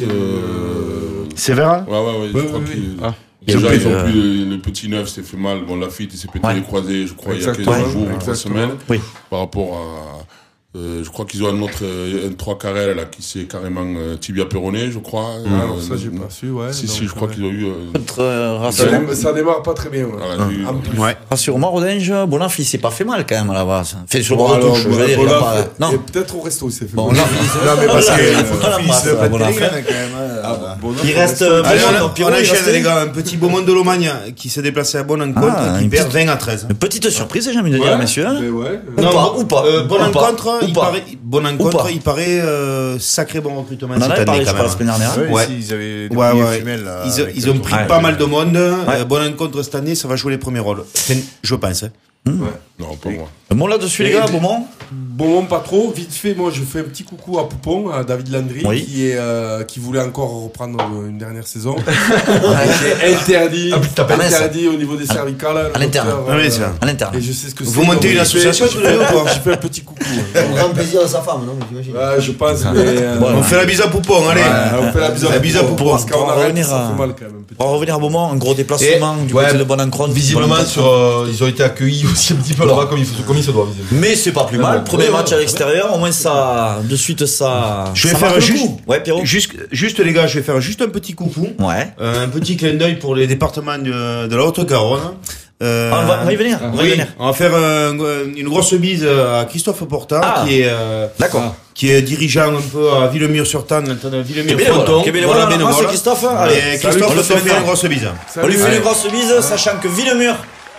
Euh... Sévère hein. Ouais, ouais, ouais, je ouais, crois ouais, qu'ils. Ah. Déjà, ils ont plus, euh... plus le petit neuf, s'est fait mal. Bon, Lafitte, il s'est pété ouais. les croisés, je crois, exactement. Il y a quinze jours ou trois semaines. Oui. Par rapport à. Euh, je crois qu'ils ont un autre, euh, un trois carrel là qui s'est carrément euh, tibia péroné, je crois. Ah, euh, alors ça j'ai pas su, ouais. Si si, je crois ouais. qu'ils ont eu. Euh, euh, ça, démarre, ça démarre pas très bien. Ouais. Voilà, ah. En plus. Ouais. Rassure-moi, Rodinge, Bonaf il s'est pas fait mal quand même à la base. Fait sur le bord de touche, je veux dire. Bonaf, pas... Non. Et peut-être au resto il s'est fait. Bon, mal. non, mais parce qu'il faut la masse, Bonaf. Il reste. On enchaîne les gars, un petit Beaumont de Lomagne qui s'est déplacé à bonne rencontre, qui perd vingt à treize. Une petite surprise, j'ai envie de dire, messieurs. Ouais. Ou pas, ou pas. Bonne rencontre. il paraît, bon encontre, il paraît euh, sacré bon recrutement. On en avait parlé, je crois, la semaine dernière. Ouais, ouais. Ils avaient des ouais, ouais. femelles, là, ils, ils ont pris ouais, pas ouais. mal de monde. Ouais. Euh, bon encontre cette année, ça va jouer les premiers rôles. Enfin, je pense. Hein. Mmh. Ouais. Non, pas moi. Bon, là-dessus, les gars, Beaumont Beaumont, pas trop. Vite fait, moi, je fais un petit coucou à Poupon, à David Landry, oui. qui, est, euh, qui voulait encore reprendre une dernière saison. Qui est interdit, ah, interdit au niveau des cervicales. À l'interne. Euh, ah, oui, c'est à l'interne. Et je sais ce que c'est. Vous montez une association, je fais, je fais un petit coucou. Au grand plaisir de sa femme, non, j'imagine. Ouais, je pense, mais. Euh, bon, on fait la bise à Poupon, allez. Ouais, on fait la bise à, bise à Poupon. Parce qu'on arrête, revenir ça à... fait mal quand même. On va revenir à Beaumont, un gros déplacement et, du ouais, côté de Bonnencron. Visiblement, sur, euh, ils ont été accueillis aussi un petit peu là-bas comme il, faut, comme il se doit. Visiblement. Mais c'est pas plus mal. Ouais, Premier ouais, match ouais, à l'extérieur, au moins ça, de suite ça. Je vais ça faire juste, ouais, Pierrot. Juste, juste les gars, je vais faire juste un petit coucou. Ouais. Euh, un petit clin d'œil pour les départements de, de la Haute-Garonne. Euh, ah, on, va, on va y venir. On va, oui, y venir. On va faire un, une grosse bise à Christophe Porta, ah, qui est, euh, d'accord. qui est dirigeant un peu à Villemur-sur-Tarn, maintenant Villemur-Fronton. Voilà, voilà, c'est Christophe. Allez, et Christophe, on lui fait une grosse bise. On lui fait une grosse bise, sachant que Villemur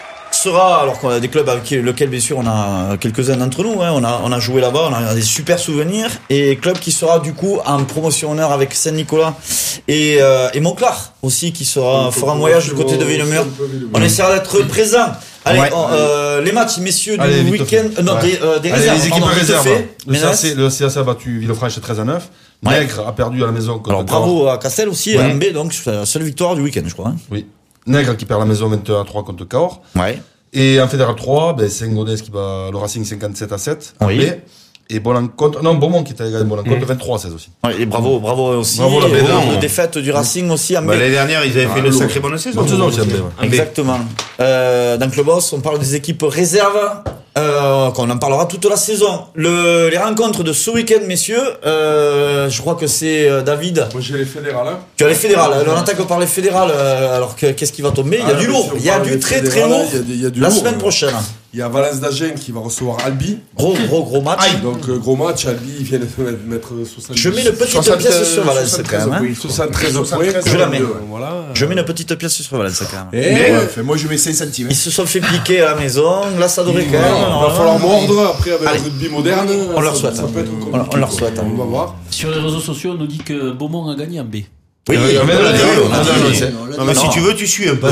sera, alors qu'on a des clubs avec lesquels bien sûr on a quelques-uns d'entre nous, hein, on a on a joué là-bas, on a des super souvenirs, et club qui sera du coup en promotion honneur avec Saint-Nicolas et euh, et Montclar aussi, qui sera fera un voyage du côté de Villemur. On essaiera d'être présent. Allez, ouais. on, euh, les matchs, messieurs, Allez, du week-end, euh, non, ouais. des, euh, des Allez, réserves. les équipes pardon, réserves. Le C A C, le C A C a battu Villefranche treize à neuf. Ouais. Nègre a perdu à la maison contre Alors, bravo à Castel aussi, ouais. en B, donc, c'est la seule victoire du week-end, je crois. Hein. Oui. Nègre qui perd la maison vingt et un à trois contre Cahors. Ouais. Et en Fédéral trois, ben, Saint-Gaudens qui bat le Racing cinquante-sept à sept. Oui. B. Et Bolencontre, non, Beaumont qui était gagné Bolencontre mmh. vingt-trois à seize aussi. Ouais, et bravo, bravo aussi. Bravo la B deux. Défaite du Racing aussi en B. Bah, l'année dernière, ils avaient fait ah, une sacrée bonne saison. Bonne saison aussi en B, ouais. Exactement. Euh, donc le boss, on parle des équipes réserves. Euh, qu'on en parlera toute la saison. Le, les rencontres de ce week-end, messieurs, euh, je crois que c'est euh, David. Moi j'ai les fédérales. Hein. Tu as les fédérales. Ouais. On attaque par les fédérales. Euh, alors que, qu'est-ce qui va tomber? Il y a ah, du lourd. Il y a du très très lourd. Il y a, il y a du la lourd, semaine prochaine. Il y a Valence d'Agen qui va recevoir Albi. Gros gros gros match. Aïe. Donc euh, gros match. Albi il vient de mettre soixante. Je mets une petite pièce sur Valence quand même. Hein. soixante-treize points. Je la mets. Voilà. Je mets une petite pièce sur Valence quand même. Et ouais, moi je mets cinq centimes. Ils se sont fait piquer à la maison. Là ça devrait quand même. Il va falloir mordre après avec le rugby moderne. On leur souhaite. On leur souhaite. On va voir. Sur les réseaux sociaux, on nous dit que Beaumont a gagné en B. Oui, oui, mais non, mais si tu veux, tu suis un peu.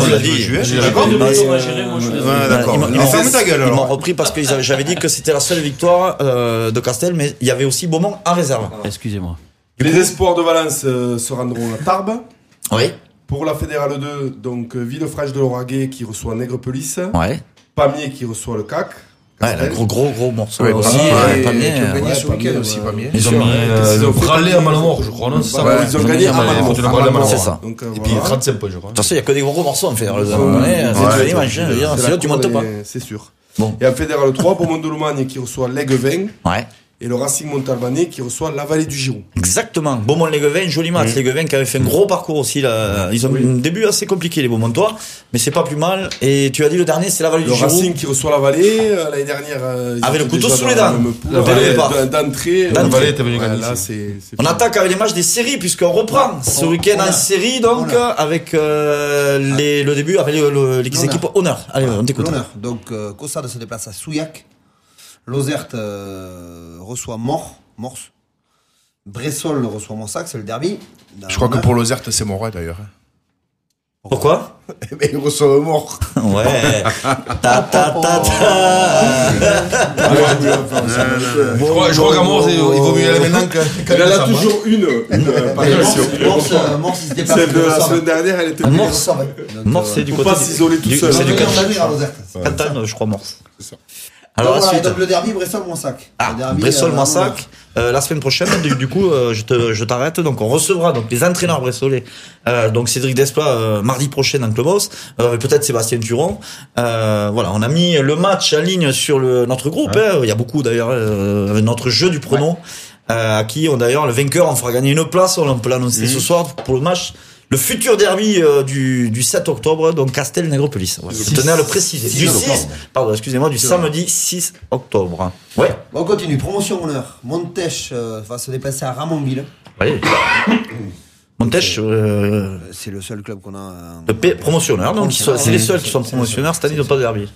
Ils m'ont repris parce que j'avais dit que c'était la seule victoire de Castel, mais il y avait aussi Beaumont en réserve. Excusez-moi. Les espoirs de Valence se rendront à Tarbes. Oui. Pour la Fédérale deux, donc Villefranche de Lauragais qui reçoit Nègrepelisse. Ouais. Pamiers qui reçoit le C A C. Ouais, un gros, gros, gros morceau. Ouais, aussi. Ouais, Pamiers. Ils ont gagné Ouais, ce week-end aussi, Pamiers. Ils ont râlé à Malamort, je crois, non? C'est ça? Ouais, ils ont gagné à Malamort. C'est ça. Et puis trente-cinq points, je crois. De toute façon, il n'y a que des gros morceaux en fédéral. C'est une image, sinon tu montes pas. C'est sûr. Et en Fédéral trois, Beaumont de Lomagne qui reçoit l'Aiguevain. Ouais. Et le Racing Montalbanais qui reçoit la vallée du Giroud. Exactement. Beaumont-Léguevin, joli match. Mmh. Léguevin qui avait fait un gros parcours aussi. Là. Ils ont oui. eu un début assez compliqué, les Beaumontois, mais c'est pas plus mal. Et tu as dit le dernier, c'est la vallée le du Giroud. Le Racing qui reçoit la vallée. Euh, l'année dernière, euh, avec le couteau sous les dents. La vallée d'entrée. La vallée était venue gagner. Là, c'est, c'est on attaque avec les matchs des séries, puisqu'on reprend oh, ce week-end en série, donc, avec euh, les, le début, avec le, le, les équipes honneur. Allez, on t'écoute. L'honneur. Donc, euh, Caussade se déplace à Souillac. Lozerte euh, reçoit Mort. Morse. Bressol reçoit Monsac, c'est le derby. Je crois que pour Lozerte, c'est Moret d'ailleurs. Pourquoi? Eh ben, il reçoit Mort. Ouais. Ta ta ta ta. Je crois qu'à Mort, il vaut mieux aller maintenant que. Il en a toujours une. Morse, il se déplace. Celle de la semaine dernière, elle était. Morse. Morse, c'est du côté. Faut pas s'isoler tout seul. C'est du Cantal, je crois, Morse. C'est ça. Alors, donc, voilà, donc le derby Bressol-Monsac. Ah, Bressol-Monsac. Euh, la semaine prochaine, du, du coup, euh, je, te, je t'arrête. Donc, on recevra donc les entraîneurs bressolais. Euh, donc, Cédric Desplat euh, mardi prochain dans Clubhouse. Euh, peut-être Sébastien Turon. Euh, voilà, on a mis le match en ligne sur le, notre groupe. Ouais. Hein. Il y a beaucoup d'ailleurs euh, avec notre jeu du prono. Ouais. Euh, à qui on d'ailleurs le vainqueur, on fera gagner une place. On peut l'annoncer mmh. ce soir pour le match. Le futur derby euh, du, du sept octobre, donc Castel-Nègrepelisse. Ouais, je tenais à le préciser. Du six, pardon, excusez-moi, du samedi six octobre. Ouais. Bon, on continue. Promotion honneur. Montèche euh, va se déplacer à Ramonville. Oui. Montèche, euh, c'est le seul club qu'on a. Le P- promotionneur, donc sont, c'est les seuls qui sont promotionneurs cette année, ils n'ont pas de derby.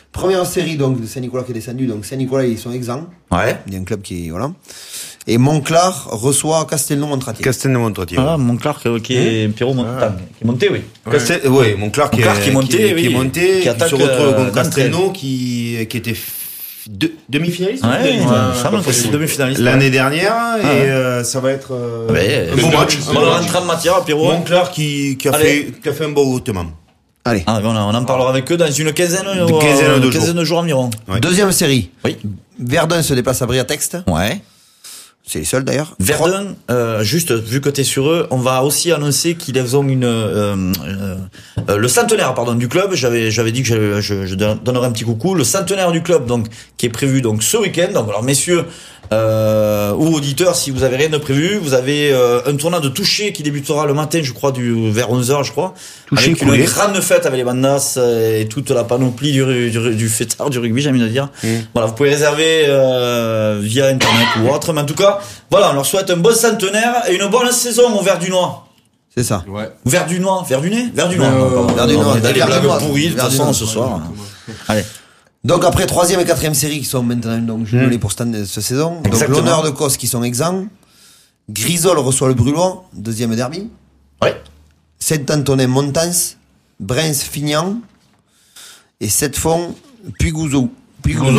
Première série donc de Saint-Nicolas qui est descendu, donc Saint-Nicolas ils sont exempts. Ouais. Il y a un club qui voilà. Et Montclar reçoit Castelnau-Montratier. Castelnau-Montratier. Ah, Montclar qui est Mmh. Pierrot ah. qui est monté, oui. Castel... Oui, Montclar qui, Montclar qui est monté, qui, oui. qui est monté, qui, qui attaque se retrouve contre euh, Castelnau qui, qui était de, demi-finaliste. Ouais, ouais, ouais, ouais, c'est demi-finaliste. L'année ouais. dernière, ah, et ouais. euh, ça va être euh, ouais, un bon match. On va rentrer en matière, Pierrot. Montclar qui, qui, a fait, qui a fait un bon routement. Allez. Ah, on, on en parlera avec eux dans une quinzaine, de, euh, quinzaine de, quinzaine jours. de jours environ. Ouais. Deuxième série. Oui. Verdun se déplace à Briatexte. Ouais. C'est les seuls d'ailleurs. Verdun, euh, juste vu que t'es sur eux, on va aussi annoncer qu'ils ont une euh, euh, euh, le centenaire pardon du club. J'avais j'avais dit que je, je, je donnerais un petit coucou. Le centenaire du club donc qui est prévu donc ce week-end. Donc alors messieurs euh, ou auditeurs, si vous avez rien de prévu, vous avez euh, un tournoi de toucher qui débutera le matin, je crois, du vers onze heures, je crois. Toucher avec coulé. Une grande fête avec les bandas et toute la panoplie du du, du fêtard du rugby, j'ai envie de dire. Mmh. Voilà, vous pouvez réserver euh, via internet ou autre, mais en tout cas, voilà, on leur souhaite un bon centenaire et une bonne saison au Verdunois. C'est ça. Ouais. Verdunois, Verduné, Verdunois. Euh, Verdunois. Des blagues pourries de toute façon ce soir. Allez. Donc après troisième et quatrième série qui sont maintenant donc jumelées mmh. pour cette, cette saison. Donc l'honneur de Cos qui sont exempts. Grisol reçoit le Brulois, deuxième derby. Ouais. Saint-Antonin-Montans, Brens-Fignan et Sept-Fonds, Puygouzeau. Puygouzeau.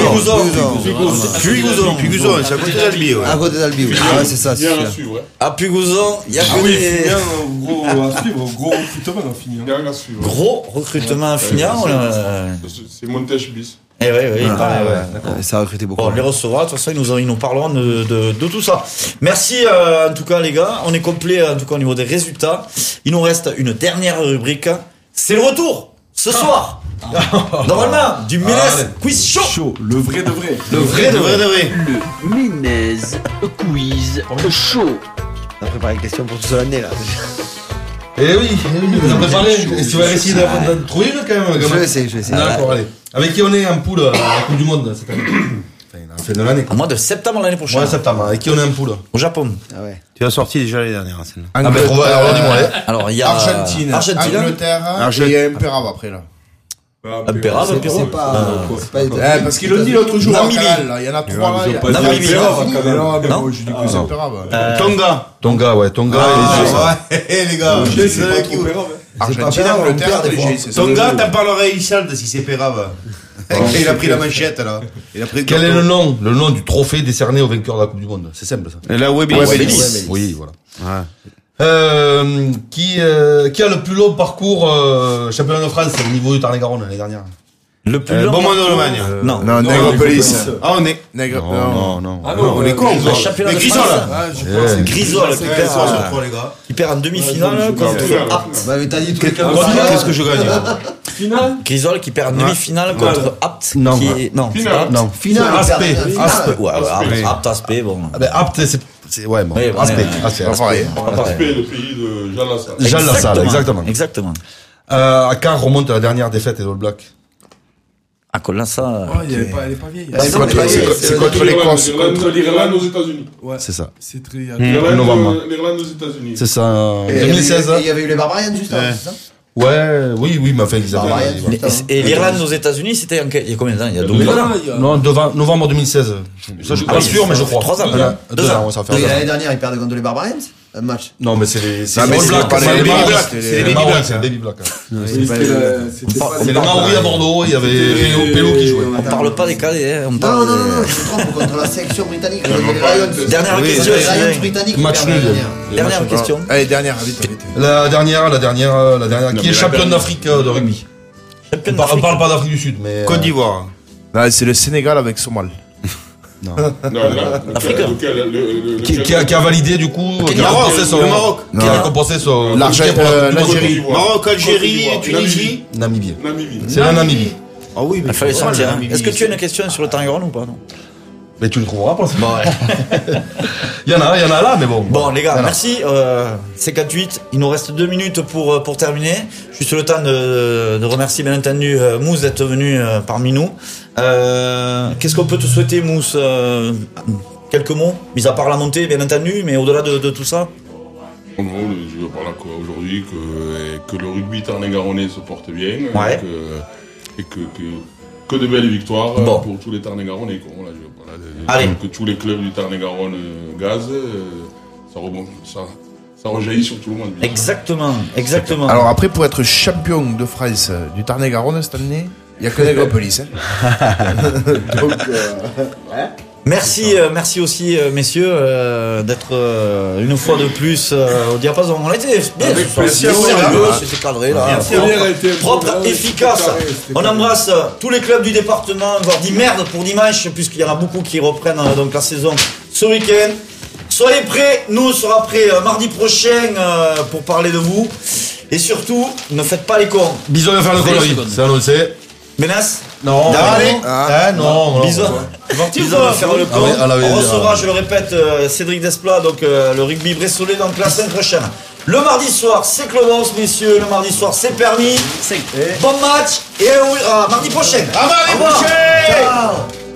Puygouzeau. Puygouzeau, c'est à côté d'Albi. À côté d'Albi, oui. Ouais, c'est ça. Bien à suivre, ouais. À Puygouzeau, il y a ah oui, Fignan, gros à suivre, gros recrutement à Fignan. Bien à suivre. Gros recrutement à Fignan. C'est Montèche bis. Eh oui, oui, ah, pareil, ouais, ouais. ouais, ça a recruté beaucoup. Bon, on les recevra, de toute façon, ils nous, ils nous parleront de, de, de tout ça. Merci, euh, en tout cas, les gars. On est complet, en tout cas, au niveau des résultats. Il nous reste une dernière rubrique. C'est le retour, ce soir. Normalement, du Ménez Quiz Show. Show. Le vrai de vrai. Le vrai de vrai de vrai. Le Ménez Quiz Show. On a préparé une question pour toute l'année, là. Eh oui, vous avez préparé. Et tu vas essayer de trouver une quand même. Je vais essayer, je vais essayer. D'accord, allez. Avec qui on est en poule à la Coupe du Monde cette année? Enfin, la fin de l'année. Au mois de septembre l'année prochaine. Ouais, septembre. Avec qui on est en poule? Au Japon. Ah ouais. Tu as sorti déjà les dernières scènes. Ah ben, on va, alors dis-moi. Alors, il y a Argentine, Argentine, Angleterre, Argentine. et il y a Imperav après là. Imperav, C'est Imperav. c'est pas. C'est pas Eh, parce qu'ils l'ont dit l'autre jour à Namibie. Canal, là. Il y en a trois là. il y a- Namibie. Il y a Imperav, Namibie. quand même. Non, mais Non. moi, je dis que c'est Imperav. Euh, Tonga. Tonga, ouais, Tonga Ah, et les yeux, ça. ouais, les gars. Je sais, c'est c'est vrai pas qu'il- trop grave. Argentine, Imperav, on Angleterre, perd des léger, fois. c'est ça. Tonga, t'en parleras à Isald si c'est Perave. Il a pris la manchette là. Il a pris Quel est le nom, le nom du trophée décerné au vainqueur de la Coupe du Monde? C'est simple, ça. La Webelis. Webelis. Oui, voilà. Ouais. Euh, qui, euh, qui a le plus long parcours euh, championnat de France au niveau du Tarn-et-Garonne l'année dernière? Le plus Euh, long. Beaumont d'Allemagne. Non. Non, Nègre-Police. Ah, on est. Nègre. Non, non. Ah Non, on est con. euh, Le championnat Mais de Grisol France. là. Ah, je Eh. pense que Grisol qui Ouais, perd, ça, euh, sur trois, les gars. qui perd en demi-finale Ouais, contre je- Apt. Bah, mais t'as dit tout le Qu'est-ce que je gagne? Finale. Grisol qui perd en demi-finale Ouais. contre Apt. Non. Qui est... Non. Finale. Apt. Non. Finale, Aspect. il perd la finale. Aspect. Ouais, ouais, Apt, Oui. Apt, Aspect, bon. Ah ben, Apt, c'est, c'est, ouais, bon. Oui, bon, Aspect. ouais, Aspect. Pas pareil. Aspect, le pays de Jean Lassalle. Jean Lassalle, exactement. Exactement. Euh, à quand remonte la dernière défaite des All Blacks? À Colassa. Oh, il y avait pas- elle est pas vieille. Bah, C'est non, contre- mais- c'est co- c'est contre l'Écosse. L'Irlande contre- l'Irlande aux États-Unis. Ouais. C'est ça. C'est très. L'Irlande novembre. l'Irlande aux États-Unis. C'est ça, en Et il y avait deux mille seize. eu- et il y avait eu les Barbarians juste avant, Ouais. c'est ça? Ouais, oui, oui, mais enfin, ils avaient. Barbarians. ils- Putain. Et l'Irlande aux États-Unis, c'était en quel- il y a combien de temps? Il y a douze Mais ans. là, il y a- Non, novembre, novembre deux mille seize. Ça, je suis Ah pas oui, sûr, mais je crois. trois ans, Deux deux ans, ans. deux ans, ouais, ça va faire Oui, deux ans. l'année dernière, ils perdaient contre les Barbarians. Un match. Non, mais c'est les, c'est Ah, les mais All c'est Blacks, pas les c'est les Baby Baby Blacks, Blacks, c'est c'est les les Baby Baby Blacks, Blacks, c'est les Baby Blacks. C'était la- c'était pas C'est les- les Maoris à Bordeaux, il y avait Pélo, Pélo qui jouait. On parle pas des cadets, hein, on Non, parle non, non, des- non, je me trompe contre la sélection britannique. Les non, les pas- Lions. Dernière Oui, question, les Cyril. Lions britanniques. Match ils perdent nul. l'année dernière. Dernière question. Allez, dernière, vite, vite. La dernière, la dernière, la dernière, qui est championne d'Afrique euh, de rugby. Champion On parle, on d'Afrique. parle pas d'Afrique du Sud, mais. Côte d'Ivoire. Là, c'est le Sénégal avec Somal. Non, là, Afrique. lequel- lequel- le- le- Qui, lequel- qui a, qui a validé du coup, qui a Maroc, compensé son, le Maroc. qui a compensé son, L'Argent- son- euh, son- l'Algérie. Maroc, Algérie, Côte d'Ivoire. Tunisie. Namibie. Namibie. C'est la Namibie. Ah oui, mais Il fallait c'est pas mal, sortir. la hein. Namibie. Est-ce que tu as une question sur le Tarn-et-Garonne ou pas? Non. Mais tu le trouveras pas. Bon, ouais. Il y en a, il y en a là, mais bon. Bon les gars, Il y en a. merci. Euh, c'est quarante-huit. Il nous reste deux minutes pour euh, pour terminer. Juste le temps de, de remercier bien entendu euh, Mousse d'être venu euh, parmi nous. Euh, qu'est-ce qu'on peut te souhaiter, Mousse? Euh, quelques mots, mis à part la montée, bien entendu, mais au-delà de, de tout ça. Non, non, je veux parler quoi aujourd'hui que, que le rugby tarn-et-garonnais se porte bien. Ouais. Que, et que, que, que de belles victoires bon. pour tous les Tarn-et-Garonnais. Voilà, voilà, que tous les clubs du Tarn-et-Garonne gazent, ça, rebond, ça, ça rejaillit sur tout le monde. Exactement, exactement. Alors après, pour être champion de France du Tarn-et-Garonne cette année, il n'y a que Nègrepelisse. Hein. Donc, euh, ouais. Merci, euh, merci aussi, euh, messieurs, euh, d'être euh, une fois de plus euh, au diapason. On a été bien, c'était cadré là. Merci, propre, propre efficace. Carré, on embrasse euh, tous les clubs du département. On leur dit merde pour dimanche, puisqu'il y en a beaucoup qui reprennent euh, donc la saison ce week-end. Soyez prêts, nous on sera prêts euh, mardi prochain euh, pour parler de vous. Et surtout, ne faites pas les cons. Bisous à faire le connerie, c'est annoncé. Menace Non, allez. Ah, ah non, non. Bisous. Bisous à faire le con. Ah oui, on recevra, je le répète, euh, Cédric Desplat, donc euh, le rugby bressolais, donc la semaine prochaine. Le mardi soir, c'est Clubhouse, messieurs. Le mardi soir, c'est permis. Bon match et euh, mardi prochain. À mardi prochain. Ciao.